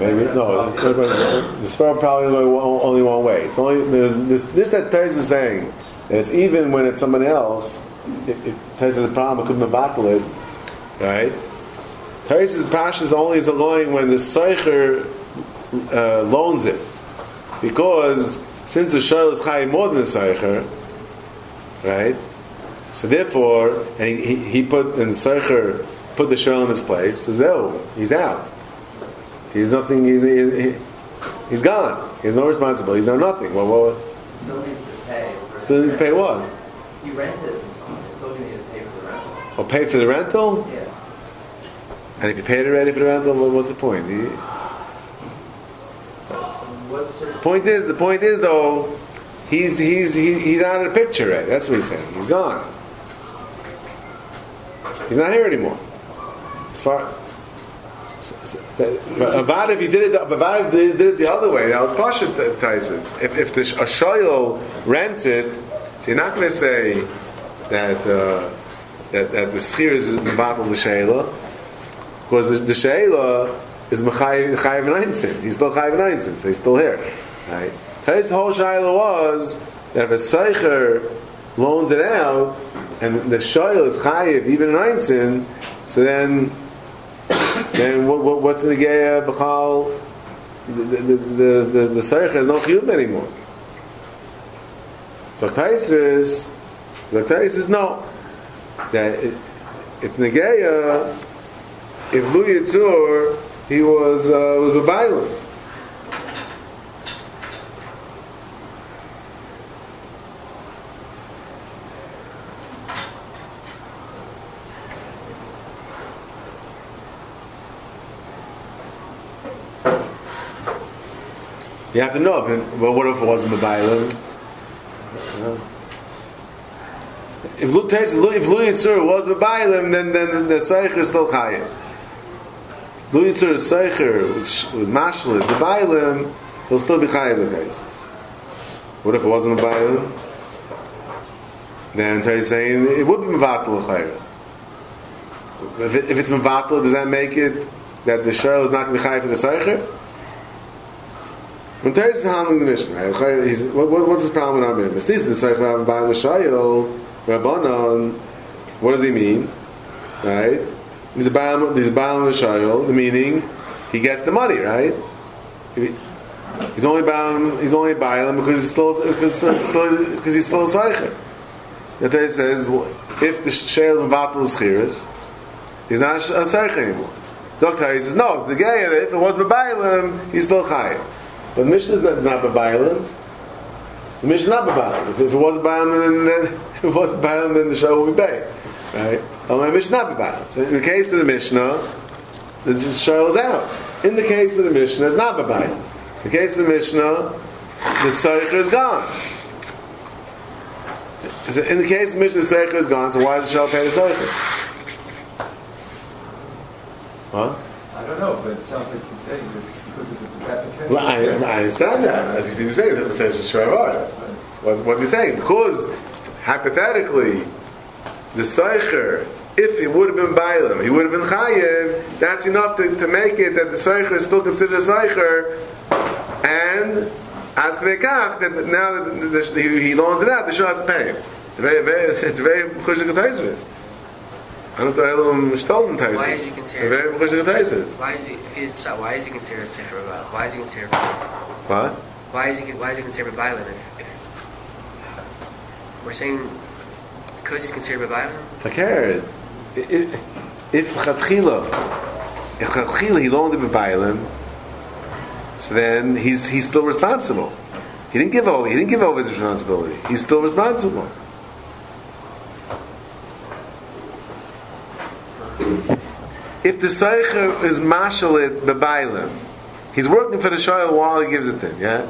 Speaker 4: sperm probably only one way. It's only this that Tais is saying that it's even when it's somebody else. Tais is a problem. It could be mevatel, right? Tais' passion only is allowing when the seicher loans it, because since the shayl is chayim more than the seicher, right? So therefore, and he put and the seicher put the shayl in his place. So he's out. He's nothing. He's gone. He has no responsibility. He's done nothing. Well,
Speaker 2: still needs to pay.
Speaker 4: Still needs to pay what?
Speaker 2: He rented. Still going to need to pay for the rental.
Speaker 4: Or pay for the rental?
Speaker 2: Yeah.
Speaker 4: And if you paid already for the rental, what's the point? The point is though, he's out of the picture, right? That's what he's saying. He's gone. He's not here anymore. As far, but if he did it, the other way, that was Pasha Taisis. If the shoyl rents it, so you're not going to say that the schir is mevatel the sheila, because the sheila is chayiv neinsin. He's still chayiv neinsin, so he's still here. Right? His whole shayla was that if a seicher loans it out and the shoyl is chayiv even neinsin, so then what's in the geya b'chal? The seicher has no chiyuv anymore. So Tais is no. That it's negeya if Lu Yitzur he was b'baylim. You have to know, but what if it wasn't b'baylim? If Lu Yitzur was b'baylim, then the seicher is still chayiv. Lu Yitzur seicher was mashal b'baylim, he'll still be chayiv in cases. What if it wasn't b'baylim? Then Torah is saying it would be mevatel chayiv. If it's mevatel, does that make it that the shayl is not going to be chayiv for the seicher? When Torah is handling the mission, right? What's his problem with our members? This is the seicher b'baylim shayl. Rabbanon, what does he mean? Right? He's a baal l'shayol, the meaning he gets the money, right? He's only a baal because he's still a seicher. The Torah says if the shayol mevatel schiras, he's not a seicher anymore. Zoktay says no, it's the gay that if it was b'bailim, he's still chayiv. But the Mishnah is not b'bailim. The Mishnah is not b'bailim. If it was b'bailim, then if it was b'bailim, then the show will be paid. Right? The Mishnah is not b'bailim. So in the case of the Mishnah, the show is out. In the case of the Mishnah, it's not b'bailim. In the case of the Mishnah, the seicher is gone. So in the case of the Mishnah, the seicher is gone. So why does the show pay the seicher? Huh?
Speaker 3: I don't know, but it sounds like you're saying that because it's that potential.
Speaker 4: Well, I understand that. As you see, you're saying that it says Shravar. What's he saying? Because hypothetically, the Seicher, if he would have been Bailam, he would have been Chayev. That's enough to make it that the Seicher is still considered a Seicher, and at Mekach, that now that he loans it out, the Shah has to pay him. It's very Chushik Taisvis. I don't know if Shtalden Taisvis.
Speaker 5: Why is he considered?
Speaker 4: Very Chushik Taisvis.
Speaker 5: Why is he? If he is Pshat, why is he considered a Sefer Bailam? Why is he considered?
Speaker 4: What?
Speaker 5: Why is he considered Bailam? If we're saying because he's considered Bailam,
Speaker 4: Fakir. If Chatchila he loaned him a Bailam, so then he's still responsible. He didn't give over his responsibility. He's still responsible. If the Seicher is mashalit b'Bailam, he's working for the Shoyal while he gives it to him, yeah?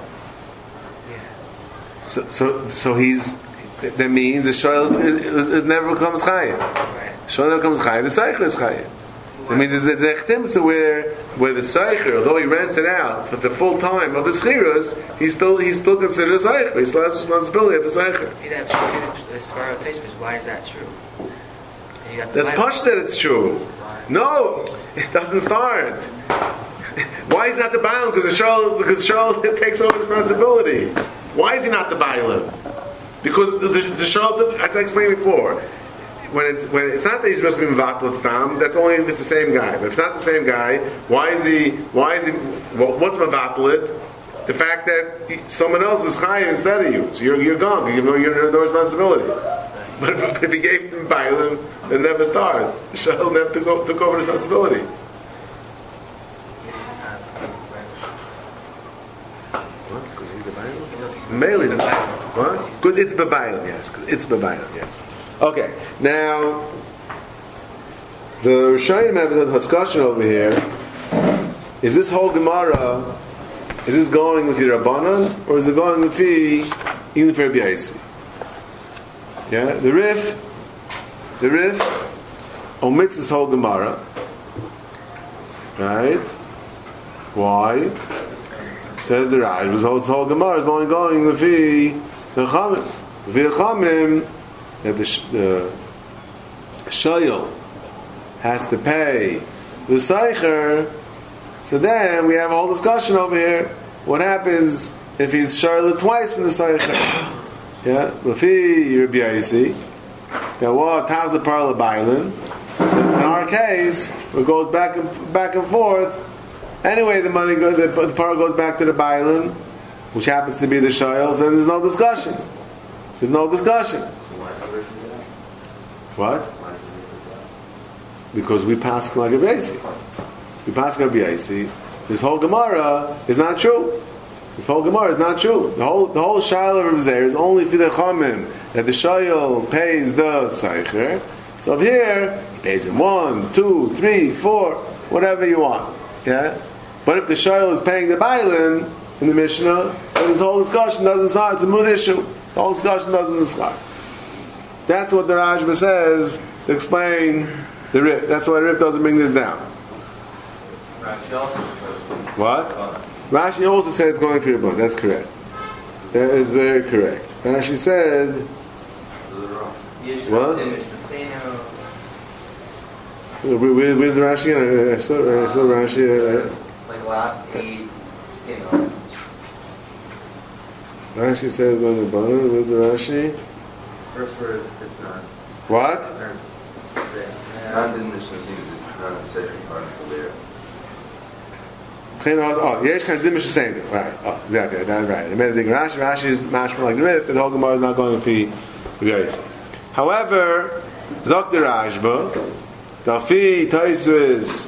Speaker 4: So he's, that means the Shoyal is never becomes Chayyim.
Speaker 5: right?
Speaker 4: The Shoyal never becomes Chayyim, the Seicher is Chayyim. So I mean, there's a chtimtza where the Seicher, although he rents it out for the full time of the Schirus, he's still considered a Seicher. He still has responsibility of the Seicher.
Speaker 5: If that's the Svara Taisvis, why is that true?
Speaker 4: That's push that it's true. No, it doesn't start. Why is he not the Bailam? Because Shaul takes over responsibility. Why is he not the Bailam? Because the Shaul, as I explained before, when it's not that he's supposed to be Mevatel Stam, that's only if it's the same guy. But if it's not the same guy, why is he? What's Mevatel it? The fact that someone else is higher instead of you, so you're gone. You have no responsibility. But if he gave him Bailam, it never starts. The Shaul never took over responsibility. What? Because he's the Bailam? Mainly the Bailam. What? Because it's B'Bailam, yes. It's B'Bailam, yes. Okay, now the Rishonim have a discussion over here. Is this whole Gemara, is this going with the Rabbanan, or is it going with the even for Rabbi Yossi? Yeah, the Rif omits this whole Gemara, right? Why? Says the Raj, this whole Gemara is only going with the Chamim. The Chamim that the Shayel has to pay the Seicher. So then we have a whole discussion over here. What happens if he's Shayel twice from the Seicher? Yeah, Lafi Rabbi Yossi. That what Taz Parla Bailan. So in our case, it goes back and forth. Anyway, the money goes, the par goes back to the Bailan, which happens to be the Shayels. Then there's no discussion. There's no discussion. What? Because we pass like Rabbi Yossi. We pass like Rabbi Yossi. This whole Gemara is not true. This whole Gemara is not true. The whole Shayla of Rabbi Zeir is only for the Chamim, that the Shayel pays the Seicher. So here, he pays him 1, 2, 3, 4, whatever you want. Yeah? But if the Shayel is paying the Bailan in the Mishnah, then this whole discussion doesn't start. It's a mood issue. The whole discussion doesn't start. That's what the Rashba says to explain the Rif. That's why the Rif doesn't bring this down. What? Rashi also said it's going through the book. That's correct. That is very correct. Rashi said, what? Where's the Rashi? I saw Rashi.
Speaker 2: Like last 8 skin
Speaker 4: Rashi said going to the bottom. Where's the Rashi?
Speaker 2: First word is 59.
Speaker 4: What?
Speaker 6: Not in Mishnah seems not in second part of there.
Speaker 4: Oh, Yesh Kan Dimish is saying it. Right. Oh, exactly. That's right. They made a thing. Rashi is mashma like the Rif, but the whole Gemara is not going to be Yossi. However, Zok the Rashba, Lafi Taisvis,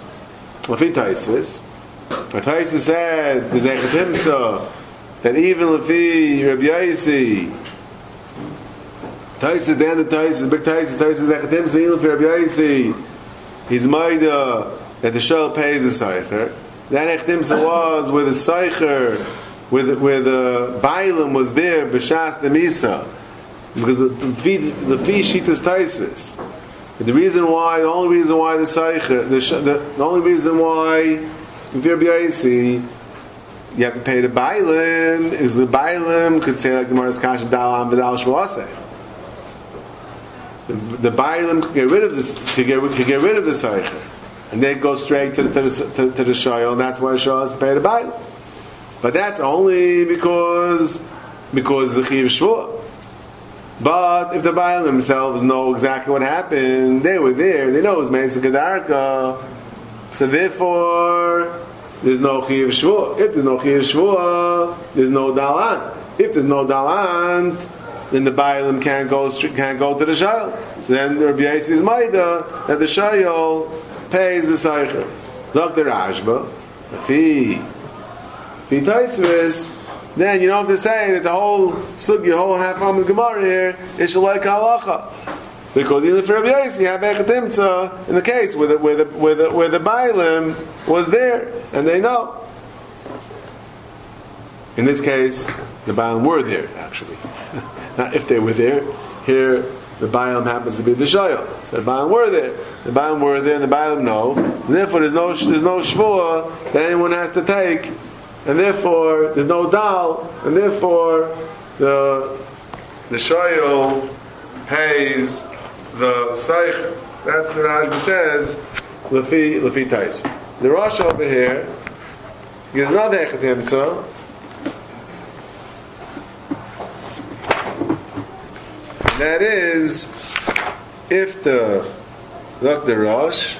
Speaker 4: Taisvis said, the Zechet Himtza, that even Lafi Rabbi Yossi, Taisvis, the end of Taisvis, big Taisvis Zechet Himtza, even for Rabbi Yossi, he's Maida, that the Shal pays the Seicher. That Echtimsa was where the Seicher, where the Bailam was there, B'Shas the Misa, because the fee sheet is Taisvis. But the only reason why if you're B'yaisi, you have to pay the Bailim, because the Bailim could say like the Gemara's Kasha Dalam B'dal Shvaseh. The Bailim could get rid of this, could get rid of the Seicher, and they go straight to the Shoyal, and that's why Shoyal has to pay the Bailim. But that's only because the Chiv Shvuah. But if the Bailim themselves know exactly what happened, they were there, they know it was Mesa Kedarka, so therefore there's no Chiv Shvuah. If there's no Chiv Shvuah, there's no Dalan. If there's no Dalan, then the Bailim can't go to the Shayol. So then Rabbi Yossi is Maida that the Shayol pays the Seicher. Dr. Rashba, if he Taisvis, then you don't have to say that the whole sugi, whole half of the Gemara here is Shalai Halacha. Because even for Rabbi Yossi, you have Echatimtza in the case where the Bailim was there, and they know. In this case, the Bailim were there, actually. Not if they were there. Here, the Bailim happens to be the Shayol. So the Bailim were there. The Bailim were there, and the Bailim know. And therefore, there's no Shvuah that anyone has to take. And therefore, there's no Dal. And therefore, the Shayol pays the Seicher. So that's what the Rashba says, Lefi Tais. The Rosh over here gives another Echatimtza. That is, if the Rosh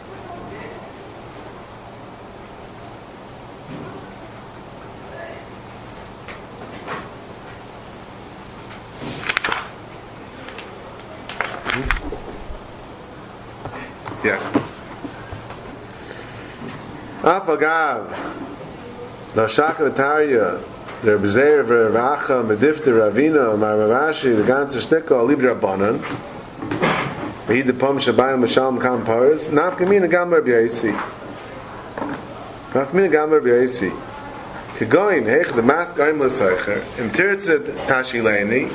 Speaker 4: Afagav La Shaka V'Tarya the B'Zeir V'Racha Medifta Ravina Maravashi the Ganze Shtika Libra Banan V'Hid the Pom Shabayim Mashal Kam Paris Nafkamina Gamar B'Yaisi Kegoin Hech the Mask Aim L'Seicher Im Tirtzit Tashilena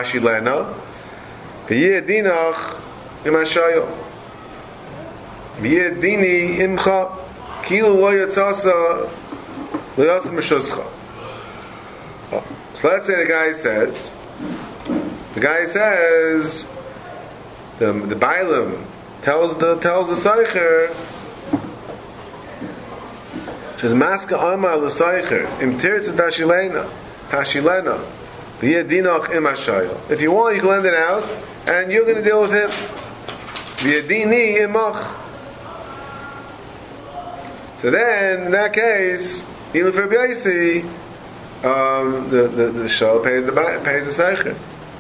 Speaker 4: V'Yeh Dinach Im Hashayo V'Yeh Dini Imcha Kilu Lo Yatzasa Lo Yatzim Meshuscha. So let's say the guy says the Bailim tells the Seicher says Maska Amar l'Seicher Im Tirtzit Tashilena V'Yeh Dinach Im Hashayo. If you want, you can lend it out, and you're going to deal with him. V'Yeh Dini Imach. So then, in that case, even for Rabbi Yossi, the show pays the Seicher.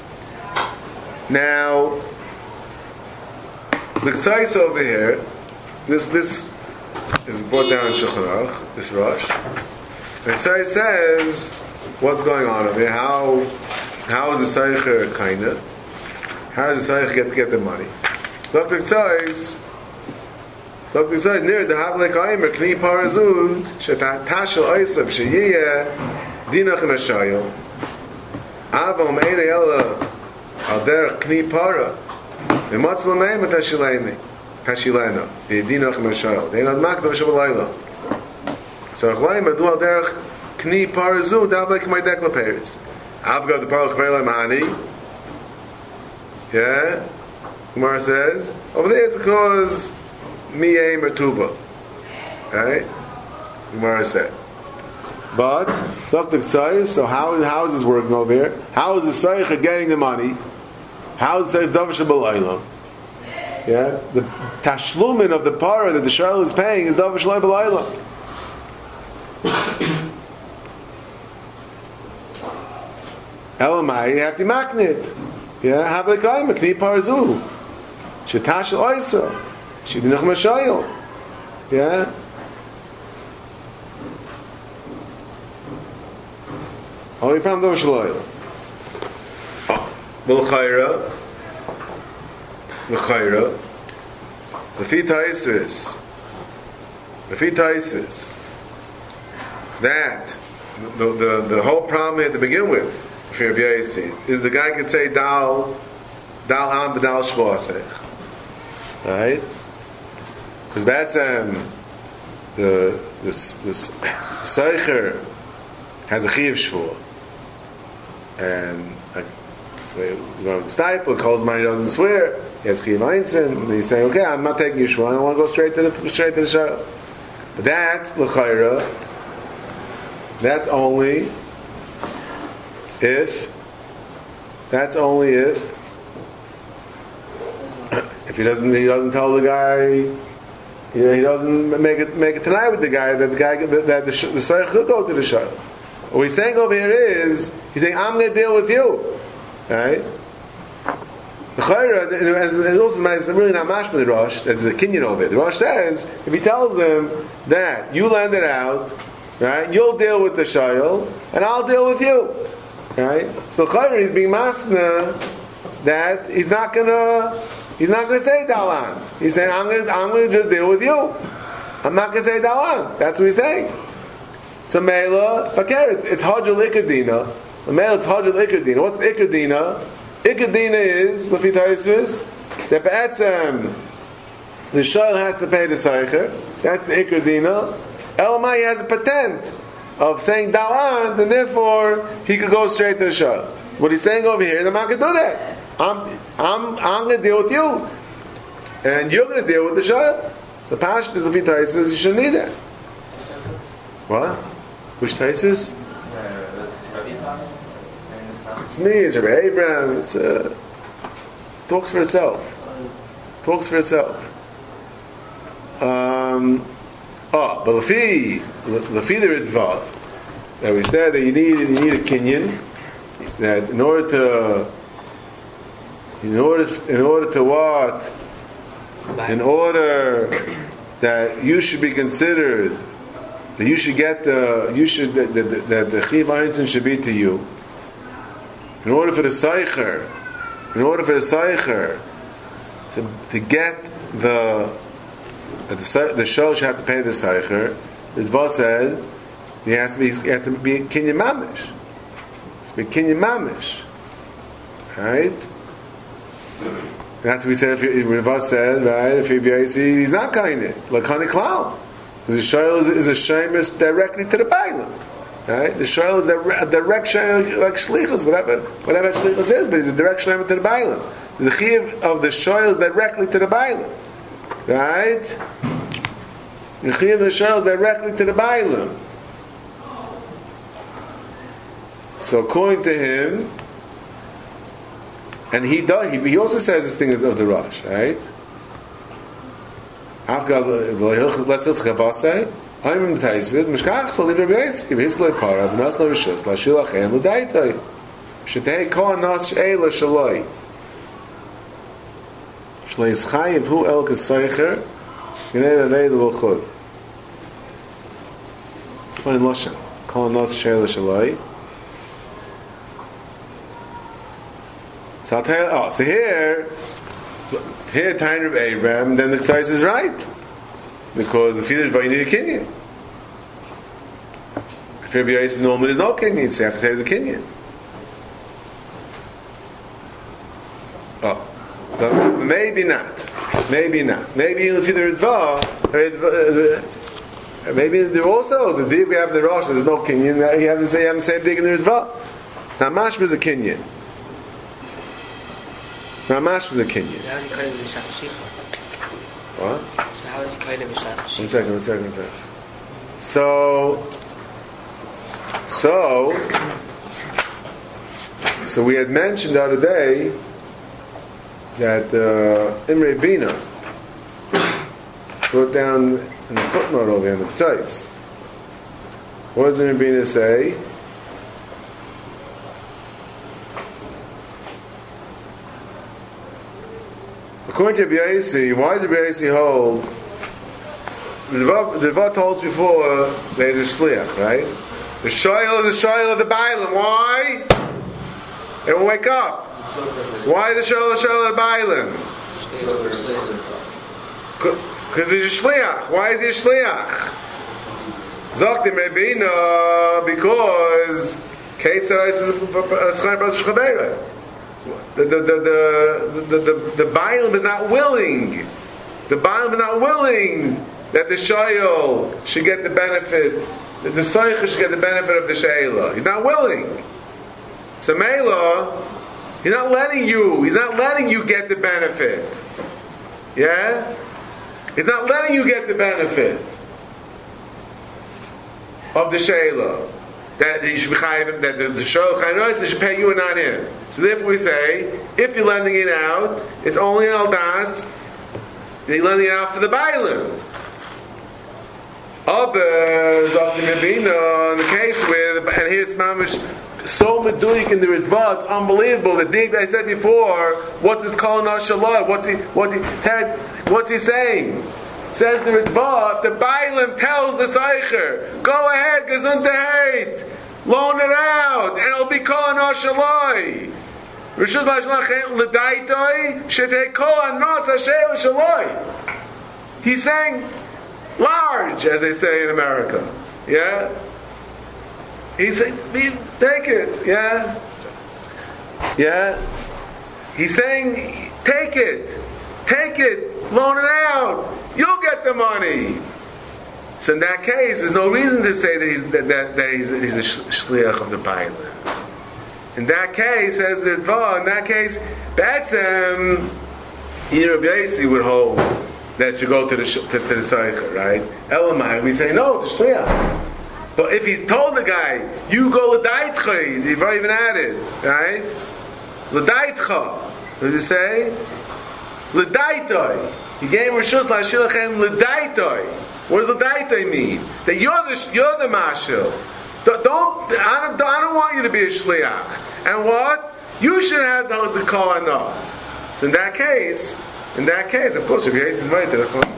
Speaker 4: Now, the Ksais over here, this is brought down in Shulchan Aruch, this Rosh. The Ksais says, what's going on over here? How is the Seicher kinda? How does the Seicher get the money? Dr. Ksais near the Havlek Aimer Kni Parazud Shetashel Oisav Sheyeh Dinach Im Hashayo Avam Ein Ela Al Derech Kni Para V'Matz L'Meim Tashilena V'Dinach Im Hashayo De'inad Makdav Shabalayla So Achlayim Adu Al Derech Kni Parazud Havlek My Dekla Peretz Avgav the Parach Ve'Elai Mahani. Yeah, Gemara says over there it's because Miyeh Mertuba. Right? Gemara said. But Dr. Ksai, so how is this working over here? How is the Seicher getting the money? How is the Davish B'Layla? Yeah, the Tashlumin of the para that the Shayl is paying is Davish B'Layla. Elamai, you have to maknit. Yeah, have the kaima kni parzu. Shetash oisa. Shidinach mashayil. Yeah. Only problem though shloil. L'chayra. Lefi taisvis. That the whole problem at to begin with for Rabbi Yossi is the guy can say dal ham b'dal shvasech. right? Because that's the Seicher has a Chiv Shvua. And like, we go to the Stiple, calls mine, he doesn't swear, he has Chiv Einstein, and he's saying, okay, I'm not taking your Shvua, I want to go straight to the Shah. But that's L'chaira, that's only if he doesn't tell the guy, he doesn't make it tonight with the guy that the Sarich will go to the Shah. What he's saying over here is, he's saying, I'm going to deal with you. Right? The Chayra, it's really not mashma the Rosh, that's a kinyan over it. The Rosh says, if he tells him that you lend it out, right, you'll deal with the Shayel, and I'll deal with you. Right? So the Chayra is being masna that he's not gonna say Dalan. He's saying, I'm gonna just deal with you. I'm not gonna say Dalan. That's what he's saying. So Meila, Fakir, it's Hajjal Ikadina. The Meila, it's Hajjal Ikadina. What's the Ikadina? Ikadina is, Lafi Taisus, that Ba'atzem, the Shayl has to pay the Seicher. That's the Ikadina. Elamai has a patent of saying Dalan, and therefore he could go straight to the Shayl. What he's saying over here is, I'm not gonna do that. I'm going to deal with you, and you're going to deal with the Shayl. So Pashtus of Taisus, you shouldn't need that. What? Which Taisus? It's me. It's Rabbi Abraham. It's talks for itself. Talks for itself. But Lafi the Ritva, that we said that you need a kinyan, that in order that you should be considered, that you should get that the Chiv Einstein should be to you. In order for the Seicher to get the Shol should have to pay the Seicher. The Dva said he has to be Kinyan Mamish. It's be Kinyan Mamish. Right? That's what we said. Rava said, right? If he's not kind it, lakani klal, because the shayl is a shemus directly to the bailam, right? The shayl is a direct shayl, like shlichus, whatever shlichus is, but he's a direct shayl to the bailam. The chiv of the shayl is directly to the bailam, right? The chiv of the shayl is directly to the bailam. So according to him. And he also says this thing is of the Rosh, right? After let's say, I'm in the Taisviz, Mishkach, so leave Rabbi Yosef, his glory para, V'nas no Rishus, La Shilachem, L'daitai, Shetei Kol Nas She'ela Shaloi, Shleis Chayim, Hu El Kesaycher, Gnei Levei L'Vochod. It's funny in Lashon, Kol Nas She'ela Shaloi. So I'll tell you, so here Tain of Abraham, then the Tzais is right. Because if you need a Kinyan. If Rabbi Yosef normally is no Kinyan, so you have to say it's a Kinyan. But maybe not. Maybe even if you're Ritva, maybe there also, the dig we have in the Rosh, there's no Kinyan, you haven't said the same dig in the Ritva. Now Mashma is a Kinyan. Ramash was a Kinyan.
Speaker 5: How is he kind of Mishat Shikha?
Speaker 4: What?
Speaker 5: So how is he kind of Mishat Shikha?
Speaker 4: One second. So we had mentioned the other day that Imre Bina wrote down in the footnote over here in the Tzais. What does Imre Bina say? According to Rabbi Yossi, why does Rabbi Yossi hold? The Dva told us before there's a shliach, right? The shayl is a shayl of the bailam. Why? Everyone wake up. Why the shayl of the bailam? Because he's a shliach. Why is he a shliach? Zoktim Rebbeinu, because Kate said is a schayim b'as shchaveira. The Bailam is not willing The Bailam is not willing that the Shayol should get the benefit, that the Seicher should get the benefit of the Sheila. He's not willing. So Mela, he's not letting you get the benefit. Yeah? He's not letting you get the benefit of the Sheila. That you should be chayiv, that the Sheila chayiv, they should pay you and not him. So therefore we say, if you're lending it out, it's only an aldas, you're lending it out for the Bailam. Others of the Mebina, in the case where, and here's Mamish, so meduik in the Ritva, it's unbelievable. The dig that I said before, what's his calling Ashallah? What's he saying? Says the Ritva, if the Bailam tells the Seicher, go ahead, gesundheit, loan it out, and it'll be calling Ashallah. Rishus Lashon L'daitoi Shetei Kol Anos Hashem Shaloi. He's saying large, as they say in America. Yeah? He's saying, take it. Yeah? Yeah? He's saying, take it. Take it. Loan it out. You'll get the money. So in that case, there's no reason to say that he's a shliach of the Bailam. In that case, says the Ritva, in that case, Batsam, Rabbi Yossi would hold that you go to the Seicher, right? Elamai, we say, no, it's shliach. But if he's told the guy, you go l'daitcha, you've already even added, right? L'daitcha. What does he say? L'daitoi. He gave Rishus Lashilachem l'daitoi. What does l'daitoi mean? That you're the mashil. I don't want you to be a shliach. And what? You should have the call enough. So in that case, of course, if Yossi is right, that's what.